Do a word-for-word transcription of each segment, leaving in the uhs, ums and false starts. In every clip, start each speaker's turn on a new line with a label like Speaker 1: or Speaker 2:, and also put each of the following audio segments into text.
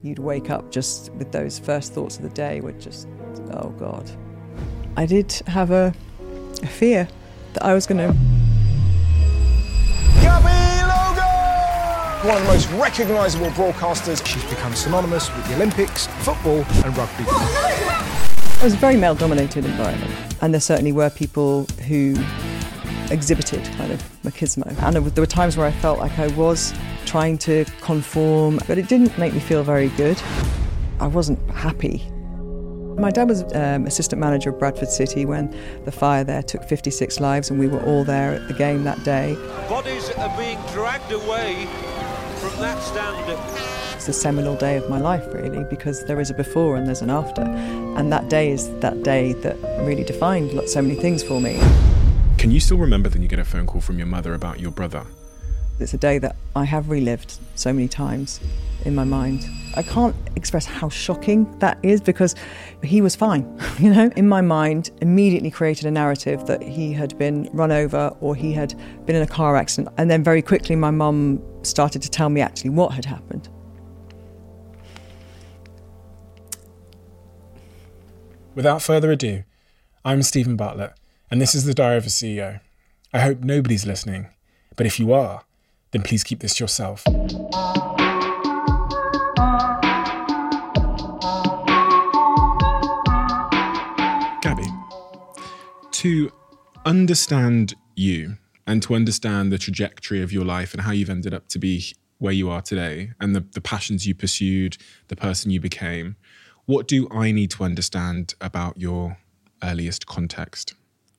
Speaker 1: You'd wake up just with those first thoughts of the day were just, oh God. I did have a, a fear that I was going to...
Speaker 2: Gabby Logan! One of the most recognisable broadcasters. She's become synonymous with the Olympics, football and rugby.
Speaker 1: It was a very male-dominated environment, and there certainly were people who exhibited kind of machismo. And there were times where I felt like I was trying to conform, but it didn't make me feel very good. I wasn't happy. My dad was um, assistant manager of Bradford City when the fire there took fifty-six lives, and we were all there at the game that day.
Speaker 3: Bodies are being dragged away from that stand.
Speaker 1: It's a seminal day of my life, really, because there is a before and there's an after. And that day is that day that really defined so many things for me.
Speaker 4: Can you still remember that you get a phone call from your mother about your brother?
Speaker 1: It's a day that I have relived so many times in my mind. I can't express how shocking that is because he was fine, you know. In my mind, immediately created a narrative that he had been run over or he had been in a car accident. And then very quickly my mum started to tell me actually what had happened.
Speaker 4: Without further ado, I'm Stephen Bartlett, and this is the Diary of a C E O. I hope nobody's listening, but if you are, then please keep this to yourself. Gabby, to understand you and to understand the trajectory of your life and how you've ended up to be where you are today and the, the passions you pursued, the person you became, what do I need to understand about your earliest context?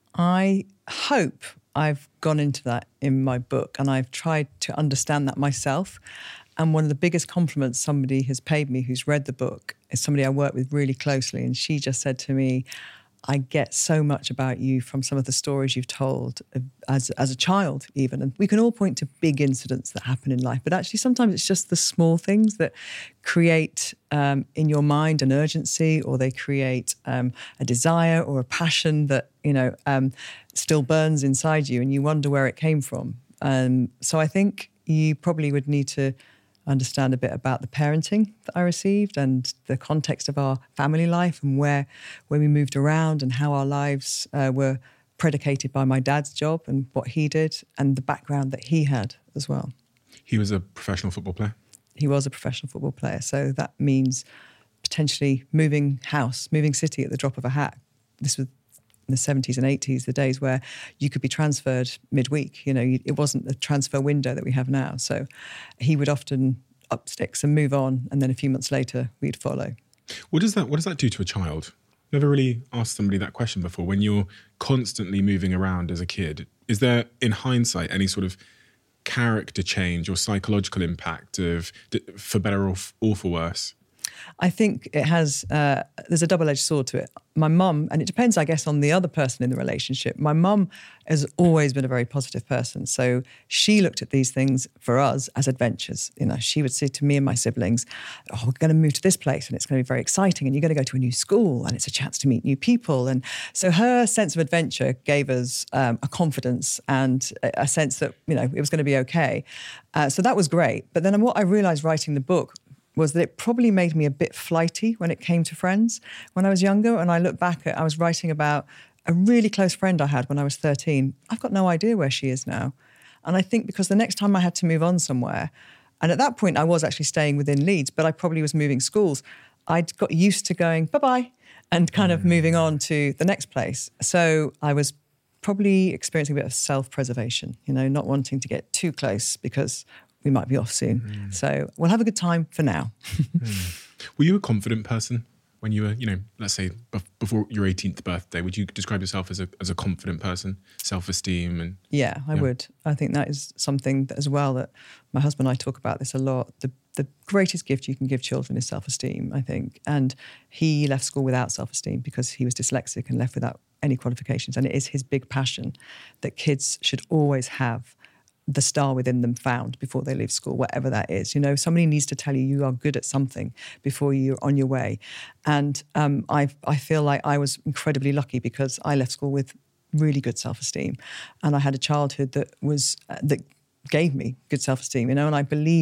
Speaker 1: I hope I've gone into that in my book, and I've tried to understand that myself. And one of the biggest compliments somebody has paid me who's read the book is somebody I work with really closely. And she just said to me, I get so much about you from some of the stories you've told as, as a child even. And we can all point to big incidents that happen in life, but actually sometimes it's just the small things that create um, in your mind an urgency, or they create um, a desire or a passion that, you know, um, still burns inside you and you wonder where it came from. Um, so I think you probably would need to understand a bit about the parenting that I received and the context of our family life and where, where we moved around and how our lives uh, were predicated by my dad's job and what he did and the background that he had as well.
Speaker 4: He was a professional football player?
Speaker 1: He was a professional football player. So that means potentially moving house, moving city at the drop of a hat. This was in the seventies and eighties, the days where you could be transferred midweek. You know, it wasn't the transfer window that we have now. So he would often up sticks and move on, and then a few months later, we'd follow.
Speaker 4: What does that, what does that do to a child? Never really asked somebody that question before. When you're constantly moving around as a kid, is there, in hindsight, any sort of character change or psychological impact of, for better or, or for worse?
Speaker 1: I think it has, uh, there's a double-edged sword to it. My mum, and it depends, I guess, on the other person in the relationship. My mum has always been a very positive person. So she looked at these things for us as adventures. You know, she would say to me and my siblings, oh, we're going to move to this place and it's going to be very exciting and you're going to go to a new school and it's a chance to meet new people. And so her sense of adventure gave us um, a confidence and a, a sense that, you know, it was going to be okay. Uh, so that was great. But then what I realised writing the book was that it probably made me a bit flighty when it came to friends when I was younger. And I look back at, I was writing about a really close friend I had when I was thirteen. I've got no idea where she is now. And I think because the next time I had to move on somewhere, and at that point I was actually staying within Leeds, but I probably was moving schools, I'd got used to going bye-bye and kind of moving on to the next place. So I was probably experiencing a bit of self-preservation, you know, not wanting to get too close because we might be off soon. Mm. So we'll have a good time for now.
Speaker 4: mm. Were you a confident person when you were, you know, let's say before your eighteenth birthday? Would you describe yourself as a as a confident person, self-esteem? And
Speaker 1: Yeah, I yeah. would. I think that is something that, as well, that my husband and I talk about this a lot. The, the greatest gift you can give children is self-esteem, I think. And he left school without self-esteem because he was dyslexic and left without any qualifications. And it is his big passion that kids should always have the star within them found before they leave school, whatever that is. You know, somebody needs to tell you you are good at something before you're on your way. And um, I I feel like I was incredibly lucky because I left school with really good self-esteem, and I had a childhood that was uh, that gave me good self-esteem. You know, and I believed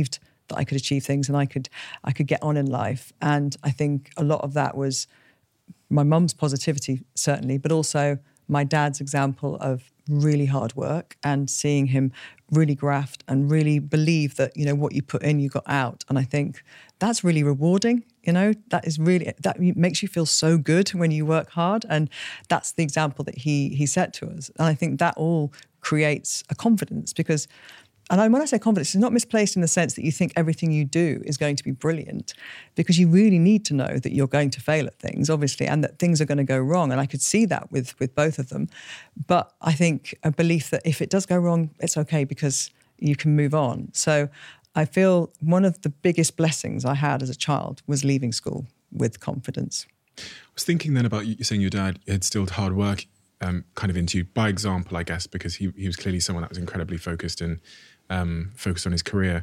Speaker 1: that I could achieve things and I could I could get on in life. And I think a lot of that was my mum's positivity, certainly, but also my dad's example of really hard work and seeing him really graft and really believe that, you know, what you put in, you got out. And I think that's really rewarding. You know, that is really, that makes you feel so good when you work hard. And that's the example that he he set to us. And I think that all creates a confidence because, and when I say confidence, it's not misplaced in the sense that you think everything you do is going to be brilliant, because you really need to know that you're going to fail at things, obviously, and that things are going to go wrong. And I could see that with, with both of them. But I think a belief that if it does go wrong, it's okay because you can move on. So I feel one of the biggest blessings I had as a child was leaving school with confidence.
Speaker 4: I was thinking then about you saying your dad had instilled hard work um, kind of into you by example, I guess, because he, he was clearly someone that was incredibly focused and Um, focused on his career.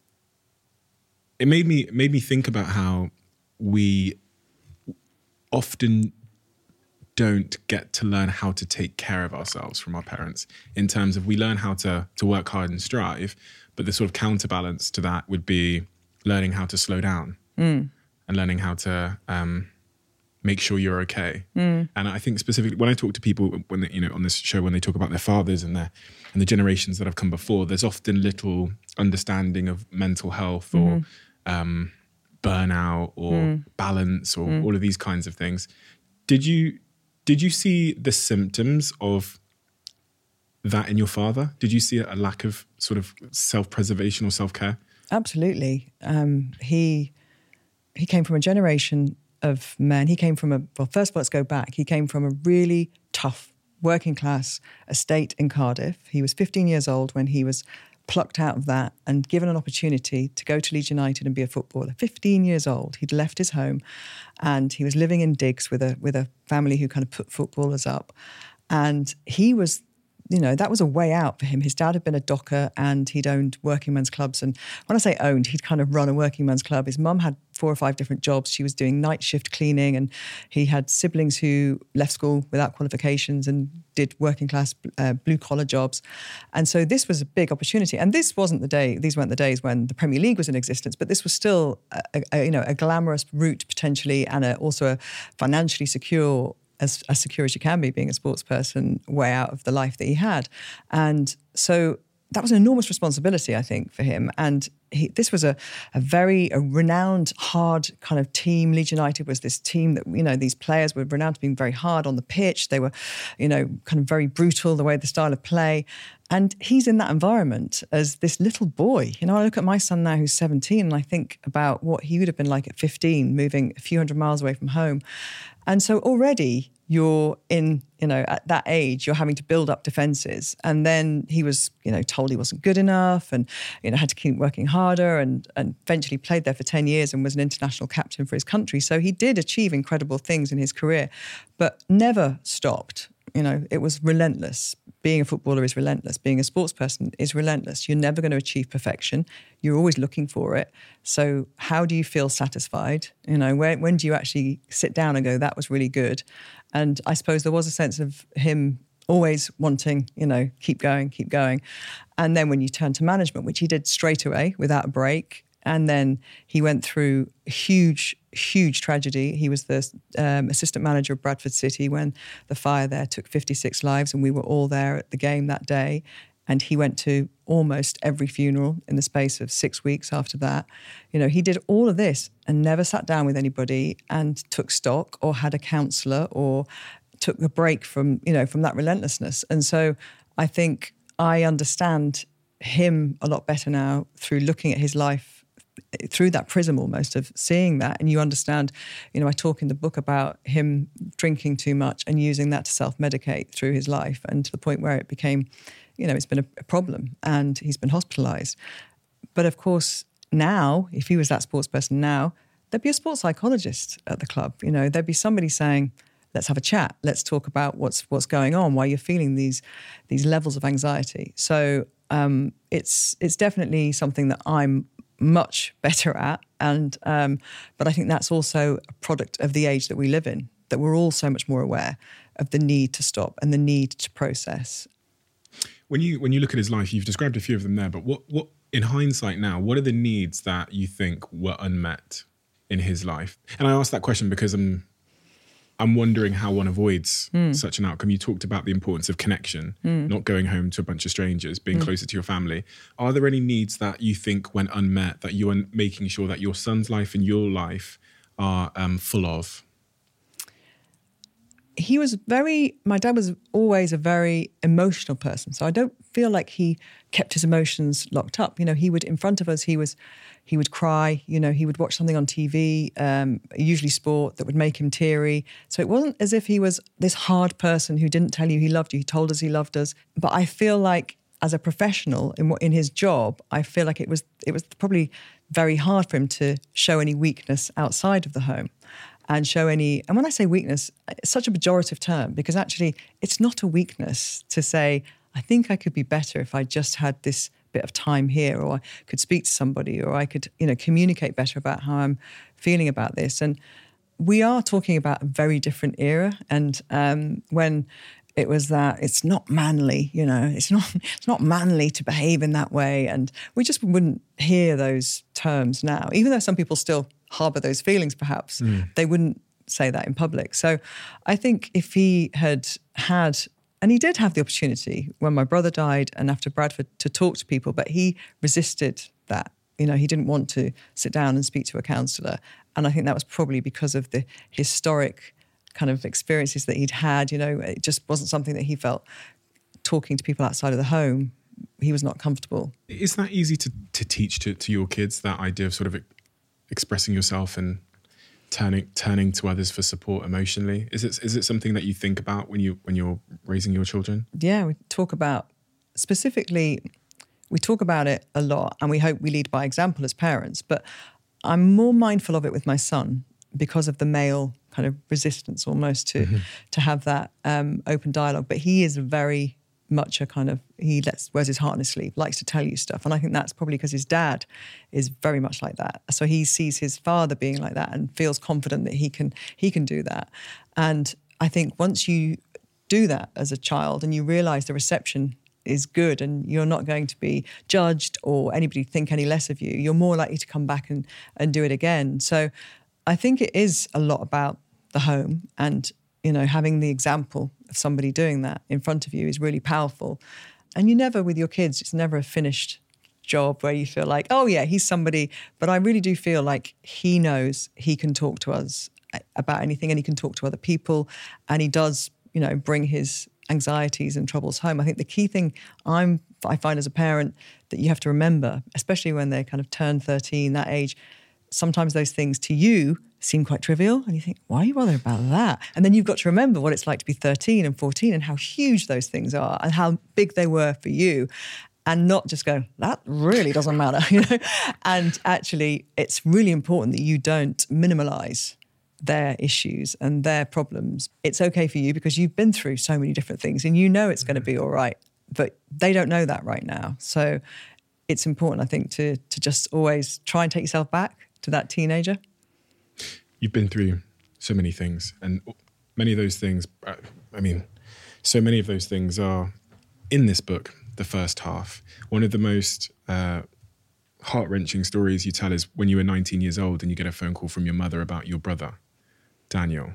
Speaker 4: It made me made me think about how we often don't get to learn how to take care of ourselves from our parents, in terms of we learn how to to work hard and strive, but the sort of counterbalance to that would be learning how to slow down mm. and learning how to um, make sure you're okay. Mm. And I think specifically when I talk to people, when they, you know, on this show, when they talk about their fathers and their and the generations that have come before, there's often little understanding of mental health or mm. um, burnout or mm. balance or mm. all of these kinds of things. Did you did you see the symptoms of that in your father? Did you see a lack of sort of self-preservation or self-care?
Speaker 1: Absolutely. Um, he he came from a generation of men. He came from a, well, first of all, let's go back. He came from a really tough working class estate in Cardiff. He was fifteen years old when he was plucked out of that and given an opportunity to go to Leeds United and be a footballer. fifteen years old, he'd left his home and he was living in digs with a with a family who kind of put footballers up. And he was, you know, that was a way out for him. His dad had been a docker and he'd owned working men's clubs. And when I say owned, he'd kind of run a working men's club. His mum had four or five different jobs. She was doing night shift cleaning, and he had siblings who left school without qualifications and did working class uh, blue collar jobs. And so this was a big opportunity. And this wasn't the day, these weren't the days when the Premier League was in existence, but this was still a, a, you know, a glamorous route potentially, and a, also a financially secure, as, as secure as you can be being a sports person, way out of the life that he had. And so that was an enormous responsibility, I think, for him. And he, this was a, a very a renowned, hard kind of team. Leeds United was this team that, you know, these players were renowned for being very hard on the pitch. They were, you know, kind of very brutal, the way, the style of play. And he's in that environment as this little boy. You know, I look at my son now who's seventeen and I think about what he would have been like at fifteen, moving a few hundred miles away from home. And so already you're in, you know, at that age, you're having to build up defences. And then he was, you know, told he wasn't good enough and, you know, had to keep working harder, and, and eventually played there for ten years and was an international captain for his country. So he did achieve incredible things in his career, but never stopped. You know, it was relentless. Being a footballer is relentless. Being a sports person is relentless. You're never going to achieve perfection. You're always looking for it. So how do you feel satisfied? You know, when, when do you actually sit down and go, that was really good? And I suppose there was a sense of him always wanting, you know, keep going, keep going. And then when you turn to management, which he did straight away without a break, and then he went through huge, huge tragedy. He was the um, assistant manager of Bradford City when the fire there took fifty-six lives, and we were all there at the game that day. And he went to almost every funeral in the space of six weeks after that. You know, he did all of this and never sat down with anybody and took stock or had a counsellor or took a break from, you know, from that relentlessness. And so I think I understand him a lot better now through looking at his life through that prism almost of seeing that. And you understand, you know, I talk in the book about him drinking too much and using that to self-medicate through his life, and to the point where it became, you know, it's been a, a problem and he's been hospitalised. But of course, now, if he was that sports person now, there'd be a sports psychologist at the club. You know, there'd be somebody saying, let's have a chat. Let's talk about what's what's going on, why you're feeling these these levels of anxiety. So um, it's it's definitely something that I'm much better at, and um, but I think that's also a product of the age that we live in, that we're all so much more aware of the need to stop and the need to process.
Speaker 4: When you when you look at his life, you've described a few of them there, but what what in hindsight now, what are the needs that you think were unmet in his life? And I ask that question because I'm I'm wondering how one avoids mm. such an outcome. You talked about the importance of connection, mm. not going home to a bunch of strangers, being mm. closer to your family. Are there any needs that you think went unmet, that you are making sure that your son's life and your life are um, full of?
Speaker 1: He was very, my dad was always a very emotional person. So I don't feel like he kept his emotions locked up. You know, he would, in front of us, he was, he would cry, you know, he would watch something on T V, um, usually sport, that would make him teary. So it wasn't as if he was this hard person who didn't tell you he loved you. He told us he loved us. But I feel like as a professional in what in his job, I feel like it was it was probably very hard for him to show any weakness outside of the home. And show any, and when I say weakness, it's such a pejorative term because actually it's not a weakness to say, I think I could be better if I just had this bit of time here, or I could speak to somebody, or I could, you know, communicate better about how I'm feeling about this. And we are talking about a very different era. And um, when it was that it's not manly, you know, it's not it's not manly to behave in that way. And we just wouldn't hear those terms now, even though some people still harbour those feelings perhaps, mm. they wouldn't say that in public. So I think if he had had, and he did have the opportunity when my brother died and after Bradford to talk to people, but he resisted that. You know, he didn't want to sit down and speak to a counsellor. And I think that was probably because of the historic kind of experiences that he'd had. You know, it just wasn't something that he felt talking to people outside of the home. He was not comfortable.
Speaker 4: Is that easy to, to teach to, to your kids, that idea of sort of expressing yourself and turning turning to others for support emotionally? Is it is it something that you think about when you when you're raising your children?
Speaker 1: Yeah, we talk about specifically. We talk about it a lot, and we hope we lead by example as parents. But I'm more mindful of it with my son because of the male kind of resistance almost to mm-hmm. to have that um, open dialogue. But he is very much a kind of, he lets wears his heart on his sleeve, likes to tell you stuff. And I think that's probably because his dad is very much like that. So he sees his father being like that and feels confident that he can he can do that. And I think once you do that as a child and you realise the reception is good and you're not going to be judged or anybody think any less of you, you're more likely to come back and, and do it again. So I think it is a lot about the home, and you know, having the example of somebody doing that in front of you is really powerful. And you never, with your kids, it's never a finished job where you feel like, oh yeah, he's somebody. But I really do feel like he knows he can talk to us about anything, and he can talk to other people, and he does, you know, bring his anxieties and troubles home. I think the key thing I'm I find as a parent that you have to remember, especially when they kind of turn thirteen, that age, sometimes those things to you seem quite trivial and you think, why are you bothered about that? And then you've got to remember what it's like to be thirteen and fourteen and how huge those things are and how big they were for you, and not just go, that really doesn't matter, you know? And actually, it's really important that you don't minimalise their issues and their problems. It's okay for you because you've been through so many different things and you know it's going to be all right, but they don't know that right now. So it's important, I think, to to just always try and take yourself back to that teenager.
Speaker 4: You've been through so many things, and many of those things, I mean, so many of those things are in this book, the first half. One of the most uh, heart-wrenching stories you tell is when you were nineteen years old and you get a phone call from your mother about your brother, Daniel.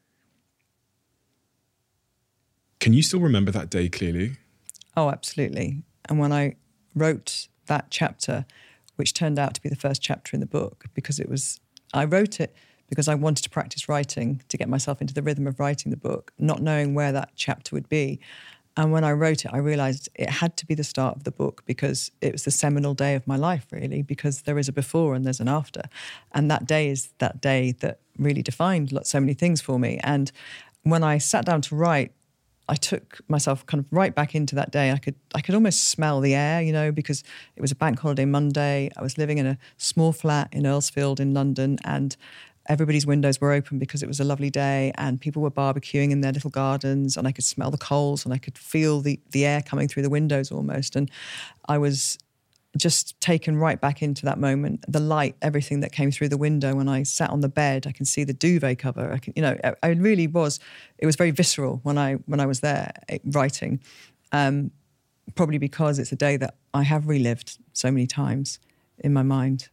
Speaker 4: Can you still remember that day clearly?
Speaker 1: Oh, absolutely. And when I wrote that chapter, which turned out to be the first chapter in the book, because it was, I wrote it because I wanted to practice writing, to get myself into the rhythm of writing the book, not knowing where that chapter would be. And when I wrote it, I realised it had to be the start of the book because it was the seminal day of my life, really, because there is a before and there's an after. And that day is that day that really defined so many things for me. And when I sat down to write, I took myself kind of right back into that day. I could I could almost smell the air, you know, because it was a bank holiday Monday. I was living in a small flat in Earlsfield in London, and everybody's windows were open because it was a lovely day and people were barbecuing in their little gardens, and I could smell the coals and I could feel the, the air coming through the windows almost. And I was just taken right back into that moment. The light, everything that came through the window when I sat on the bed, I can see the duvet cover. I can, you know, I, I really was, it was very visceral when I when I was there writing. Um, probably because it's a day that I have relived so many times in my mind.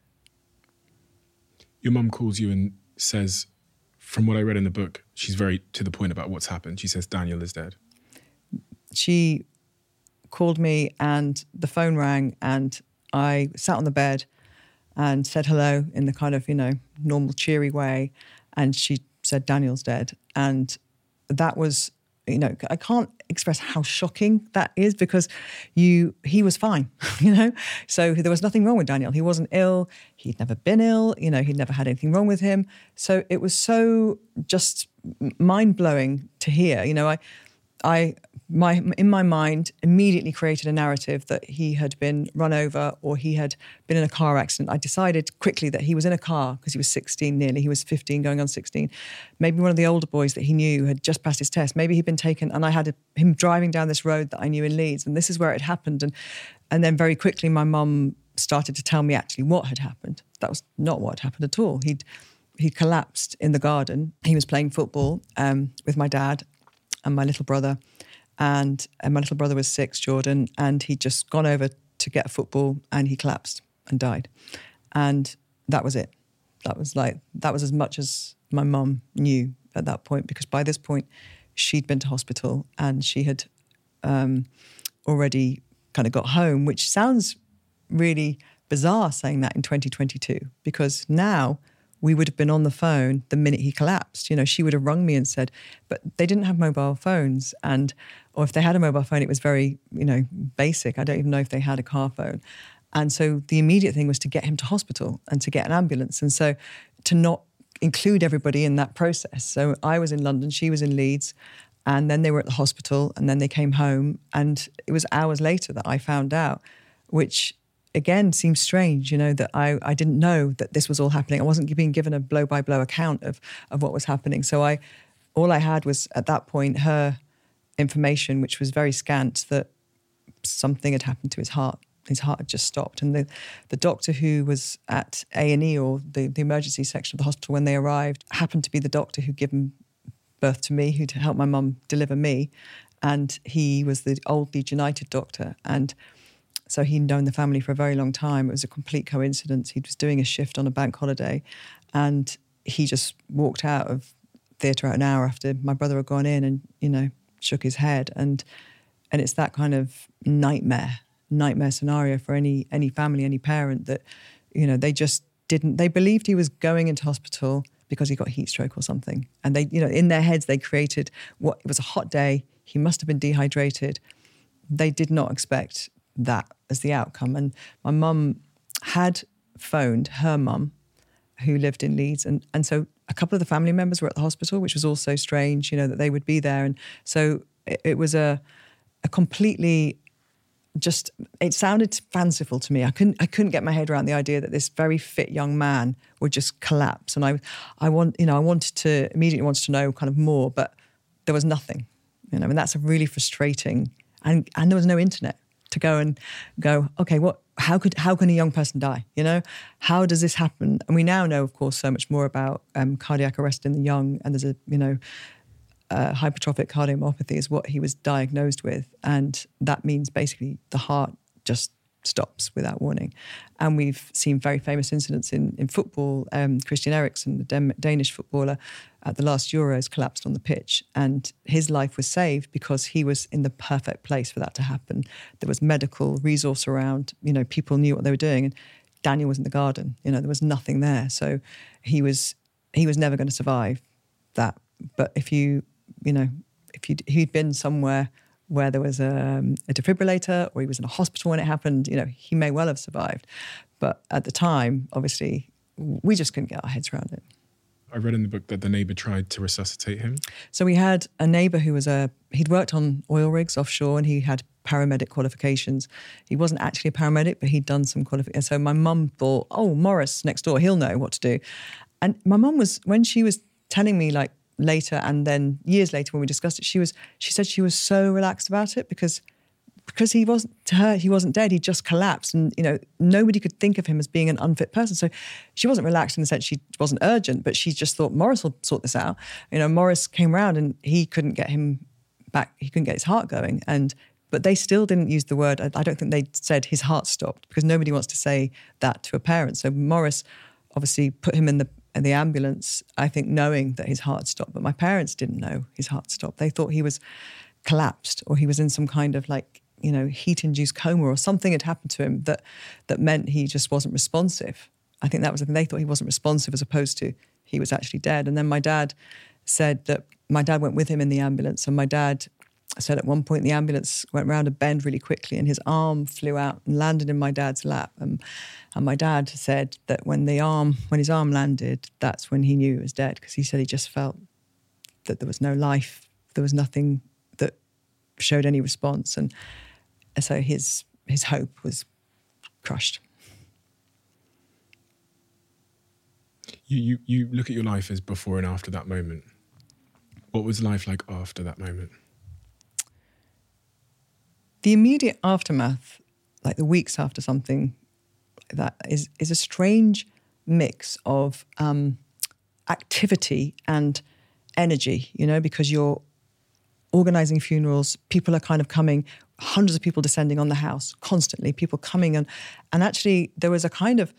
Speaker 4: Your mum calls you and says, from what I read in the book, she's very to the point about what's happened. She says, Daniel is dead.
Speaker 1: She called me and the phone rang and I sat on the bed and said hello in the kind of, you know, normal cheery way. And she said, Daniel's dead. And that was, you know, I can't express how shocking that is because you, he was fine, you know? So there was nothing wrong with Daniel. He wasn't ill. He'd never been ill. You know, he'd never had anything wrong with him. So it was so just mind-blowing to hear. You know, I, I, my, in my mind, immediately created a narrative that he had been run over or he had been in a car accident. I decided quickly that he was in a car because he was sixteen nearly. He was fifteen going on sixteen. Maybe one of the older boys that he knew had just passed his test. Maybe he'd been taken and I had a, him driving down this road that I knew in Leeds and this is where it happened. And, and then very quickly my mum started to tell me actually what had happened. That was not what had happened at all. He'd, he collapsed in the garden. He was playing football um, with my dad and my little brother. And, and my little brother was six, Jordan, and he'd just gone over to get a football and he collapsed and died. And that was it. That was like, that was as much as my mum knew at that point, because by this point she'd been to hospital and she had um, already kind of got home, which sounds really bizarre saying that in twenty twenty-two, because now we would have been on the phone the minute he collapsed. You know, she would have rung me and said, but they didn't have mobile phones. And, or if they had a mobile phone, it was very, you know, basic. I don't even know if they had a car phone. And so the immediate thing was to get him to hospital and to get an ambulance. And so to not include everybody in that process. So I was in London, she was in Leeds, and then they were at the hospital and then they came home. And it was hours later that I found out, which again seems strange, you know, that I, I didn't know that this was all happening. I wasn't being given a blow-by-blow account of, of what was happening. So I, all I had was, at that point, her information, which was very scant, that something had happened to his heart. His heart had just stopped. And the, the doctor who was at A and E, or the, the emergency section of the hospital when they arrived, happened to be the doctor who'd given birth to me, who'd helped my mum deliver me. And he was the old Leeds United doctor. And so he'd known the family for a very long time. It was a complete coincidence. He was doing a shift on a bank holiday and he just walked out of theatre an hour after my brother had gone in and, you know, shook his head. And and it's that kind of nightmare, nightmare scenario for any any family, any parent that, you know, they just didn't, they believed he was going into hospital because he got heat stroke or something. And they, you know, in their heads, they created what, it was a hot day. He must have been dehydrated. They did not expect that as the outcome. And my mum had phoned her mum who lived in Leeds, and and so a couple of the family members were at the hospital, which was also strange, you know, that they would be there. And so it, it was a a completely just, it sounded fanciful to me. I couldn't I couldn't get my head around the idea that this very fit young man would just collapse. And I I want, you know, I wanted to immediately wanted to know kind of more, but there was nothing, you know, and that's a really frustrating, and and there was no internet to go and go, okay, what, how could, how can a young person die? You know, how does this happen? And we now know, of course, so much more about um, cardiac arrest in the young, and there's a, you know, uh, hypertrophic cardiomyopathy is what he was diagnosed with. And that means basically the heart just stops without warning. And we've seen very famous incidents in, in football. Um, Christian Eriksen, the Dan- Danish footballer, at the last Euros collapsed on the pitch, and his life was saved because he was in the perfect place for that to happen. There was medical resource around, you know, people knew what they were doing, and Daniel was in the garden, you know, there was nothing there. So he was he was never going to survive that. But if you, you know, if you'd, he'd been somewhere where there was a, a defibrillator, or he was in a hospital when it happened, you know, he may well have survived. But at the time, obviously, we just couldn't get our heads around it.
Speaker 4: I read in the book that the neighbour tried to resuscitate him.
Speaker 1: So we had a neighbour who was a, he'd worked on oil rigs offshore and he had paramedic qualifications. He wasn't actually a paramedic, but he'd done some qualifications. So my mum thought, oh, Morris next door, he'll know what to do. And my mum was, when she was telling me like later and then years later when we discussed it, she was, she said she was so relaxed about it because because he wasn't, to her, he wasn't dead, he just collapsed. And, you know, nobody could think of him as being an unfit person. So she wasn't relaxed in the sense she wasn't urgent, but she just thought Morris will sort this out. You know, Morris came round and he couldn't get him back, he couldn't get his heart going. And but they still didn't use the word. I, I don't think they said his heart stopped, because nobody wants to say that to a parent. So Maurice obviously put him in the in the ambulance, I think knowing that his heart stopped. But my parents didn't know his heart stopped. They thought he was collapsed, or he was in some kind of like, you know, heat-induced coma, or something had happened to him that that meant he just wasn't responsive. I think that was the thing. They thought he wasn't responsive as opposed to he was actually dead. And then my dad said that my dad went with him in the ambulance, and my dad said at one point the ambulance went round a bend really quickly and his arm flew out and landed in my dad's lap. And, and my dad said that when the arm, when his arm landed, that's when he knew he was dead, because he said he just felt that there was no life, there was nothing that showed any response. And so his his hope was crushed.
Speaker 4: You, you, you look at your life as before and after that moment. What was life like after that moment?
Speaker 1: The immediate aftermath, like the weeks after something like that, is is a strange mix of um, activity and energy, you know, because you're organising funerals, people are kind of coming, hundreds of people descending on the house constantly, people coming. And, and actually there was a kind of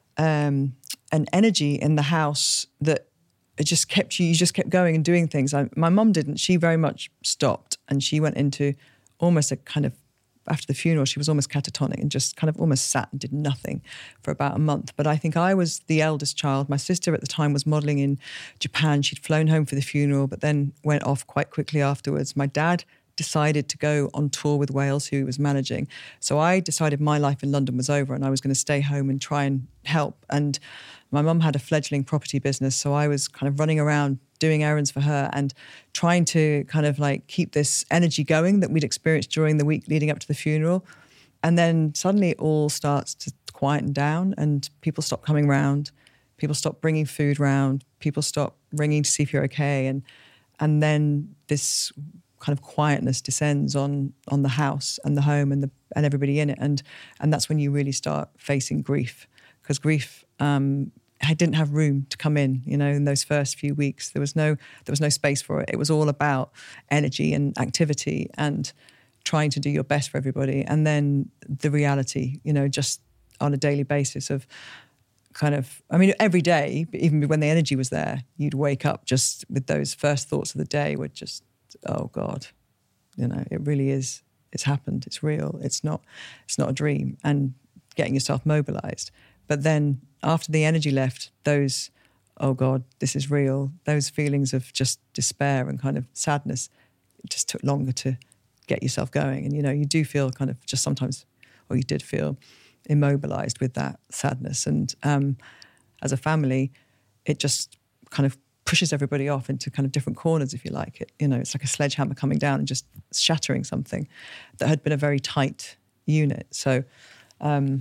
Speaker 1: um, an energy in the house that it just kept you, you just kept going and doing things. I, my mum didn't, she very much stopped, and she went into almost a kind of, after the funeral, she was almost catatonic and just kind of almost sat and did nothing for about a month. But I think I was the eldest child. My sister at the time was modelling in Japan. She'd flown home for the funeral, but then went off quite quickly afterwards. My dad decided to go on tour with Wales, who he was managing. So I decided my life in London was over and I was going to stay home and try and help. And my mum had a fledgling property business, so I was kind of running around doing errands for her and trying to kind of like keep this energy going that we'd experienced during the week leading up to the funeral. And then suddenly it all starts to quieten down and people stop coming round, people stop bringing food round, people stop ringing to see if you're okay. And and then this kind of quietness descends on on the house and the home and the and everybody in it. And and that's when you really start facing grief, because grief um, I didn't have room to come in, you know, in those first few weeks. There was no there was no space for it. It was all about energy and activity and trying to do your best for everybody. And then the reality, you know, just on a daily basis of kind of, I mean, every day, even when the energy was there, you'd wake up just with those first thoughts of the day were just, oh God, you know, it really is, it's happened, it's real, it's not, it's not a dream, and getting yourself mobilized. But then after the energy left, those, oh God, this is real, those feelings of just despair and kind of sadness, it just took longer to get yourself going. And, you know, you do feel kind of just sometimes, or you did feel immobilized with that sadness. And um, as a family, it just kind of pushes everybody off into kind of different corners, if you like it. You know, it's like a sledgehammer coming down and just shattering something that had been a very tight unit. So um,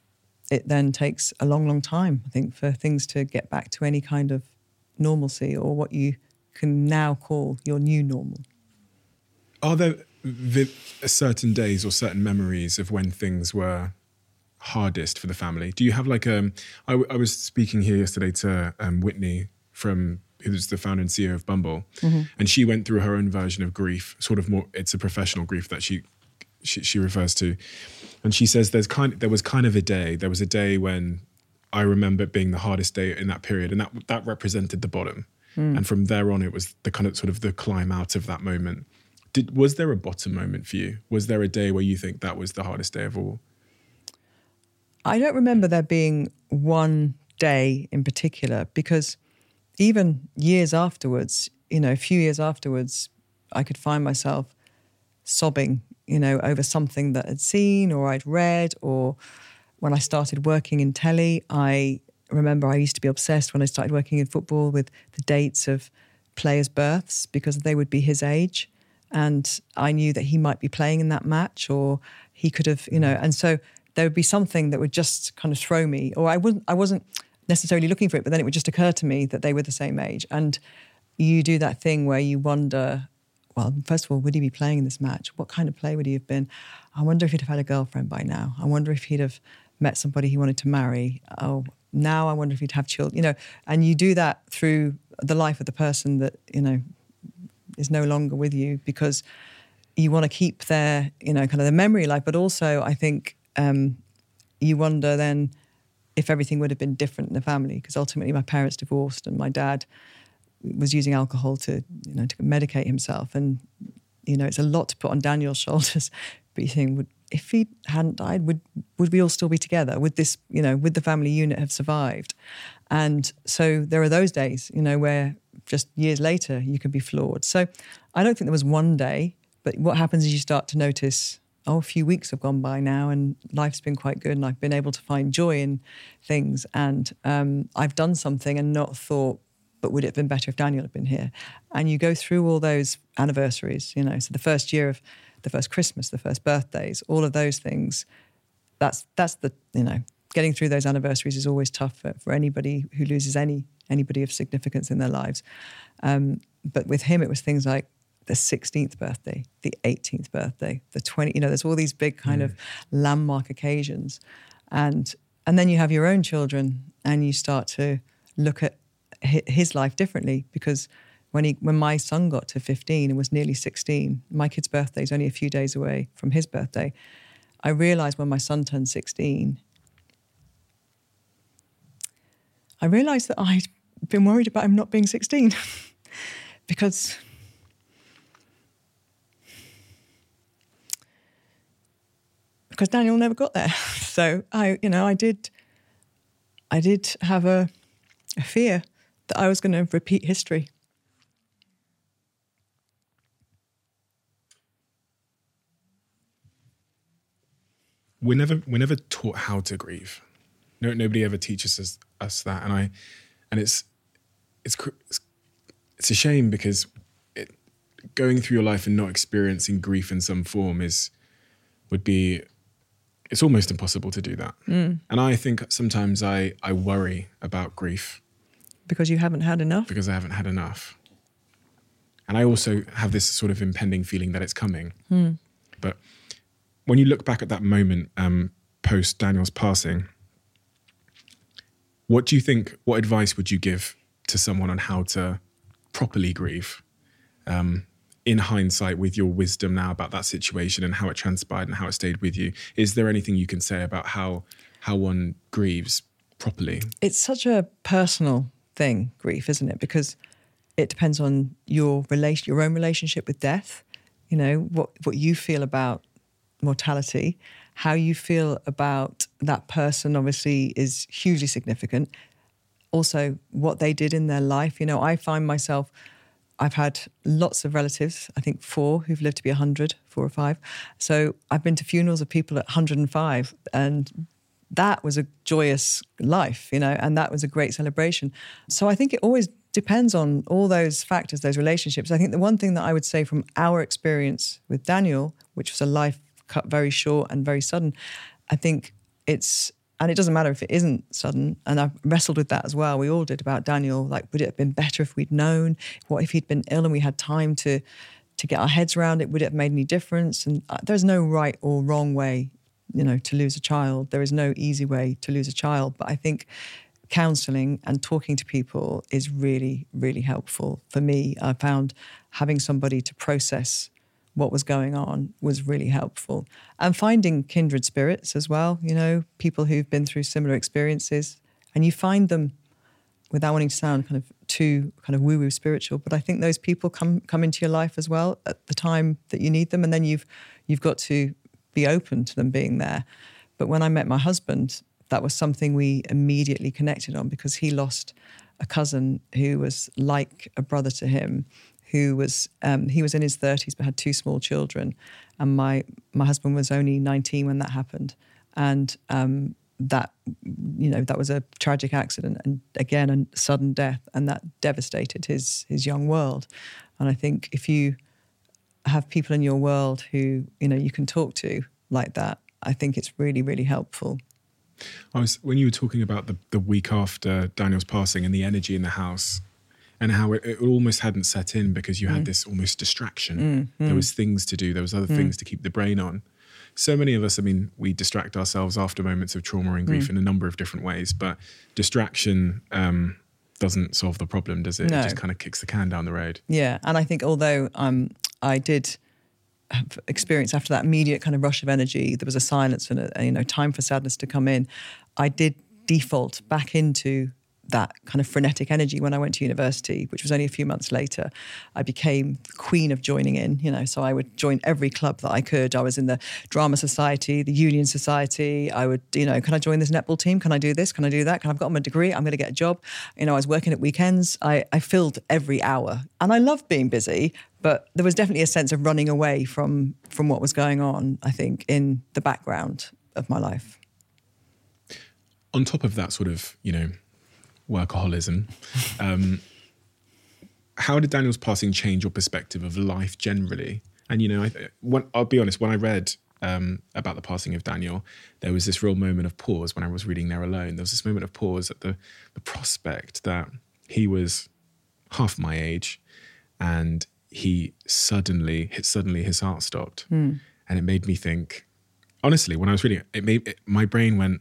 Speaker 1: it then takes a long, long time, I think, for things to get back to any kind of normalcy or what you can now call your new normal.
Speaker 4: Are there vi- certain days or certain memories of when things were hardest for the family? Do you have like a, I, w- I was speaking here yesterday to um, Whitney from, who's the founder and C E O of Bumble, mm-hmm. and she went through her own version of grief, sort of more, it's a professional grief that she, she she refers to. And she says there's kind there was kind of a day, there was a day when I remember it being the hardest day in that period, and that that represented the bottom. Mm. And from there on, it was the kind of sort of the climb out of that moment. Did, was there a bottom moment for you? Was there a day where you think that was the hardest day of all?
Speaker 1: I don't remember there being one day in particular, because even years afterwards, you know, a few years afterwards, I could find myself sobbing, you know, over something that I'd seen or I'd read. Or when I started working in telly, I remember I used to be obsessed when I started working in football with the dates of players' births, because they would be his age. And I knew that he might be playing in that match, or he could have, you know, and so there would be something that would just kind of throw me, or I wouldn't, I wasn't necessarily looking for it, but then it would just occur to me that they were the same age. And you do that thing where you wonder, well, first of all, would he be playing in this match? What kind of player would he have been? I wonder if he'd have had a girlfriend by now. I wonder if he'd have met somebody he wanted to marry. Oh, now I wonder if he'd have children, you know, and you do that through the life of the person that, you know, is no longer with you, because you want to keep their, you know, kind of their memory alive, but also I think um, you wonder then if everything would have been different in the family, because ultimately my parents divorced and my dad was using alcohol to, you know, to medicate himself. And, you know, it's a lot to put on Daniel's shoulders, but you think, would, if he hadn't died, would would we all still be together? Would this, you know, would the family unit have survived? And so there are those days, you know, where just years later you can be flawed. So I don't think there was one day, but what happens is you start to notice, oh, a few weeks have gone by now and life's been quite good and I've been able to find joy in things. And um, I've done something and not thought, but would it have been better if Daniel had been here? And you go through all those anniversaries, you know, so the first year of the first Christmas, the first birthdays, all of those things, that's that's the, you know, getting through those anniversaries is always tough for, for anybody who loses any anybody of significance in their lives. Um, but with him, it was things like the sixteenth birthday, the eighteenth birthday, the twentieth, you know, there's all these big kind mm. of landmark occasions. And and then you have your own children and you start to look at his life differently, because when he when my son got to fifteen and was nearly sixteen, my kid's birthday is only a few days away from his birthday, I realised when my son turned sixteen, I realised that I'd been worried about him not being sixteen because because Daniel never got there. So I, you know, I did, I did have a, a fear that I was going to repeat history.
Speaker 4: We're never, we're never taught how to grieve. No, nobody ever teaches us, us that, and I, and it's, it's, it's a shame because it, going through your life and not experiencing grief in some form is, would be, it's almost impossible to do that. Mm. And I think sometimes I, I worry about grief.
Speaker 1: Because you haven't had enough?
Speaker 4: Because I haven't had enough. And I also have this sort of impending feeling that it's coming. Mm. But when you look back at that moment um, post Daniel's passing, what do you think, what advice would you give to someone on how to properly grieve? Um, in hindsight, with your wisdom now about that situation and how it transpired and how it stayed with you, is there anything you can say about how how one grieves properly?
Speaker 1: It's such a personal thing, grief, isn't it? Because it depends on your relation, your own relationship with death. You know, what what you feel about mortality, how you feel about that person obviously is hugely significant. Also, what they did in their life. You know, I find myself, I've had lots of relatives, I think four, who've lived to be one hundred, four or five. So I've been to funerals of people at one hundred and five, and that was a joyous life, you know, and that was a great celebration. So I think it always depends on all those factors, those relationships. I think the one thing that I would say from our experience with Daniel, which was a life cut very short and very sudden, I think it's, and it doesn't matter if it isn't sudden, and I've wrestled with that as well. We all did about Daniel, like, would it have been better if we'd known? What if he'd been ill and we had time to to get our heads around it? Would it have made any difference? And uh, there's no right or wrong way, you know, to lose a child. There is no easy way to lose a child. But I think counselling and talking to people is really, really helpful. For me, I found having somebody to process what was going on was really helpful. And finding kindred spirits as well, you know, people who've been through similar experiences. And you find them, without wanting to sound kind of too kind of woo-woo spiritual, but I think those people come come into your life as well at the time that you need them. And then you've you've got to be open to them being there. But when I met my husband, that was something we immediately connected on, because he lost a cousin who was like a brother to him, who was, um, he was in his thirties but had two small children. And my my husband was only nineteen when that happened. And um, that, you know, that was a tragic accident, and again, a sudden death, and that devastated his his young world. And I think if you have people in your world who, you know, you can talk to like that, I think it's really, really helpful.
Speaker 4: I was, when you were talking about the, the week after Daniel's passing and the energy in the house, and how it, it almost hadn't set in because you had mm. this almost distraction. Mm, mm. There was things to do. There was other mm. things to keep the brain on. So many of us, I mean, we distract ourselves after moments of trauma and grief mm. in a number of different ways, but distraction um, doesn't solve the problem, does it?
Speaker 1: No.
Speaker 4: It just kind of kicks the can down the road.
Speaker 1: Yeah, and I think although um, I did experience, after that immediate kind of rush of energy, there was a silence and a, you know, time for sadness to come in. I did default back into that kind of frenetic energy when I went to university, which was only a few months later. I became the queen of joining in, you know, so I would join every club that I could. I was in the drama society, the union society. I would, you know, can I join this netball team? Can I do this? Can I do that? Can I've got my degree? I'm going to get a job. You know, I was working at weekends. I, I filled every hour and I loved being busy, but there was definitely a sense of running away from, from what was going on, I think, in the background of my life.
Speaker 4: On top of that sort of, you know, workaholism, um, how did Daniel's passing change your perspective of life generally? And, you know, I, when, I'll be honest, when I read um, about the passing of Daniel, there was this real moment of pause when I was reading There Alone. There was this moment of pause at the, the prospect that he was half my age and he suddenly, suddenly his heart stopped. Mm. And it made me think, honestly, when I was reading it, it made it, my brain went,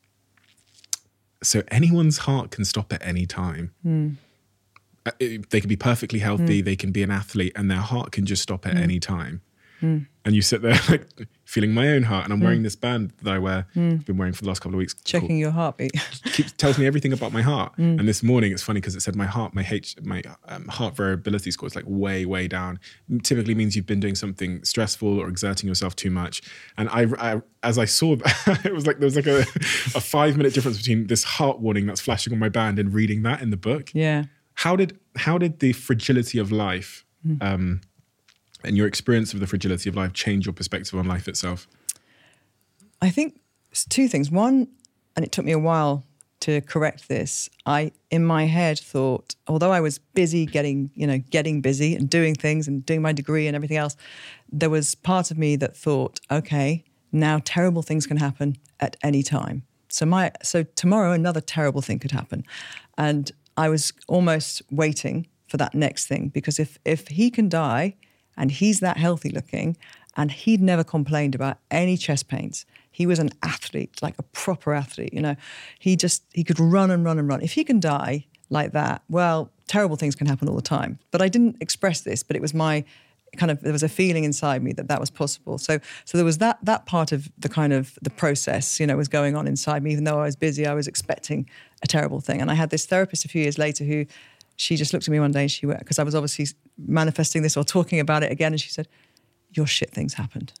Speaker 4: so anyone's heart can stop at any time. Mm. They can be perfectly healthy, mm. they can be an athlete, and their heart can just stop at mm. any time. Mm. And you sit there like feeling my own heart, and I'm mm. wearing this band that I wear, mm. I've been wearing for the last couple of weeks.
Speaker 1: Checking cool. your heartbeat.
Speaker 4: Keeps, tells me everything about my heart. Mm. And this morning, it's funny because it said my heart, my H, my um, heart variability score is like way, way down. It typically means you've been doing something stressful or exerting yourself too much. And I, I as I saw that, it was like there was like a, a five minute difference between this heart warning that's flashing on my band and reading that in the book.
Speaker 1: Yeah.
Speaker 4: How did how did the fragility of life mm. um, and your experience of the fragility of life change your perspective on life itself?
Speaker 1: I think it's two things. One, and it took me a while to correct this, I, in my head, thought, although I was busy getting, you know, getting busy and doing things and doing my degree and everything else, there was part of me that thought, okay, now terrible things can happen at any time. So my, so tomorrow another terrible thing could happen. And I was almost waiting for that next thing, because if if he can die and he's that healthy looking and he'd never complained about any chest pains, he was an athlete, like a proper athlete, you know, he just, he could run and run and run. If he can die like that, well, terrible things can happen all the time. But I didn't express this, but it was my kind of, there was a feeling inside me that that was possible. So so there was that that part of the kind of the process, you know, was going on inside me. Even though I was busy, I was expecting a terrible thing. And I had this therapist a few years later who, she just looked at me one day and she went, because I was obviously manifesting this or talking about it again, and she said, your shit things happened.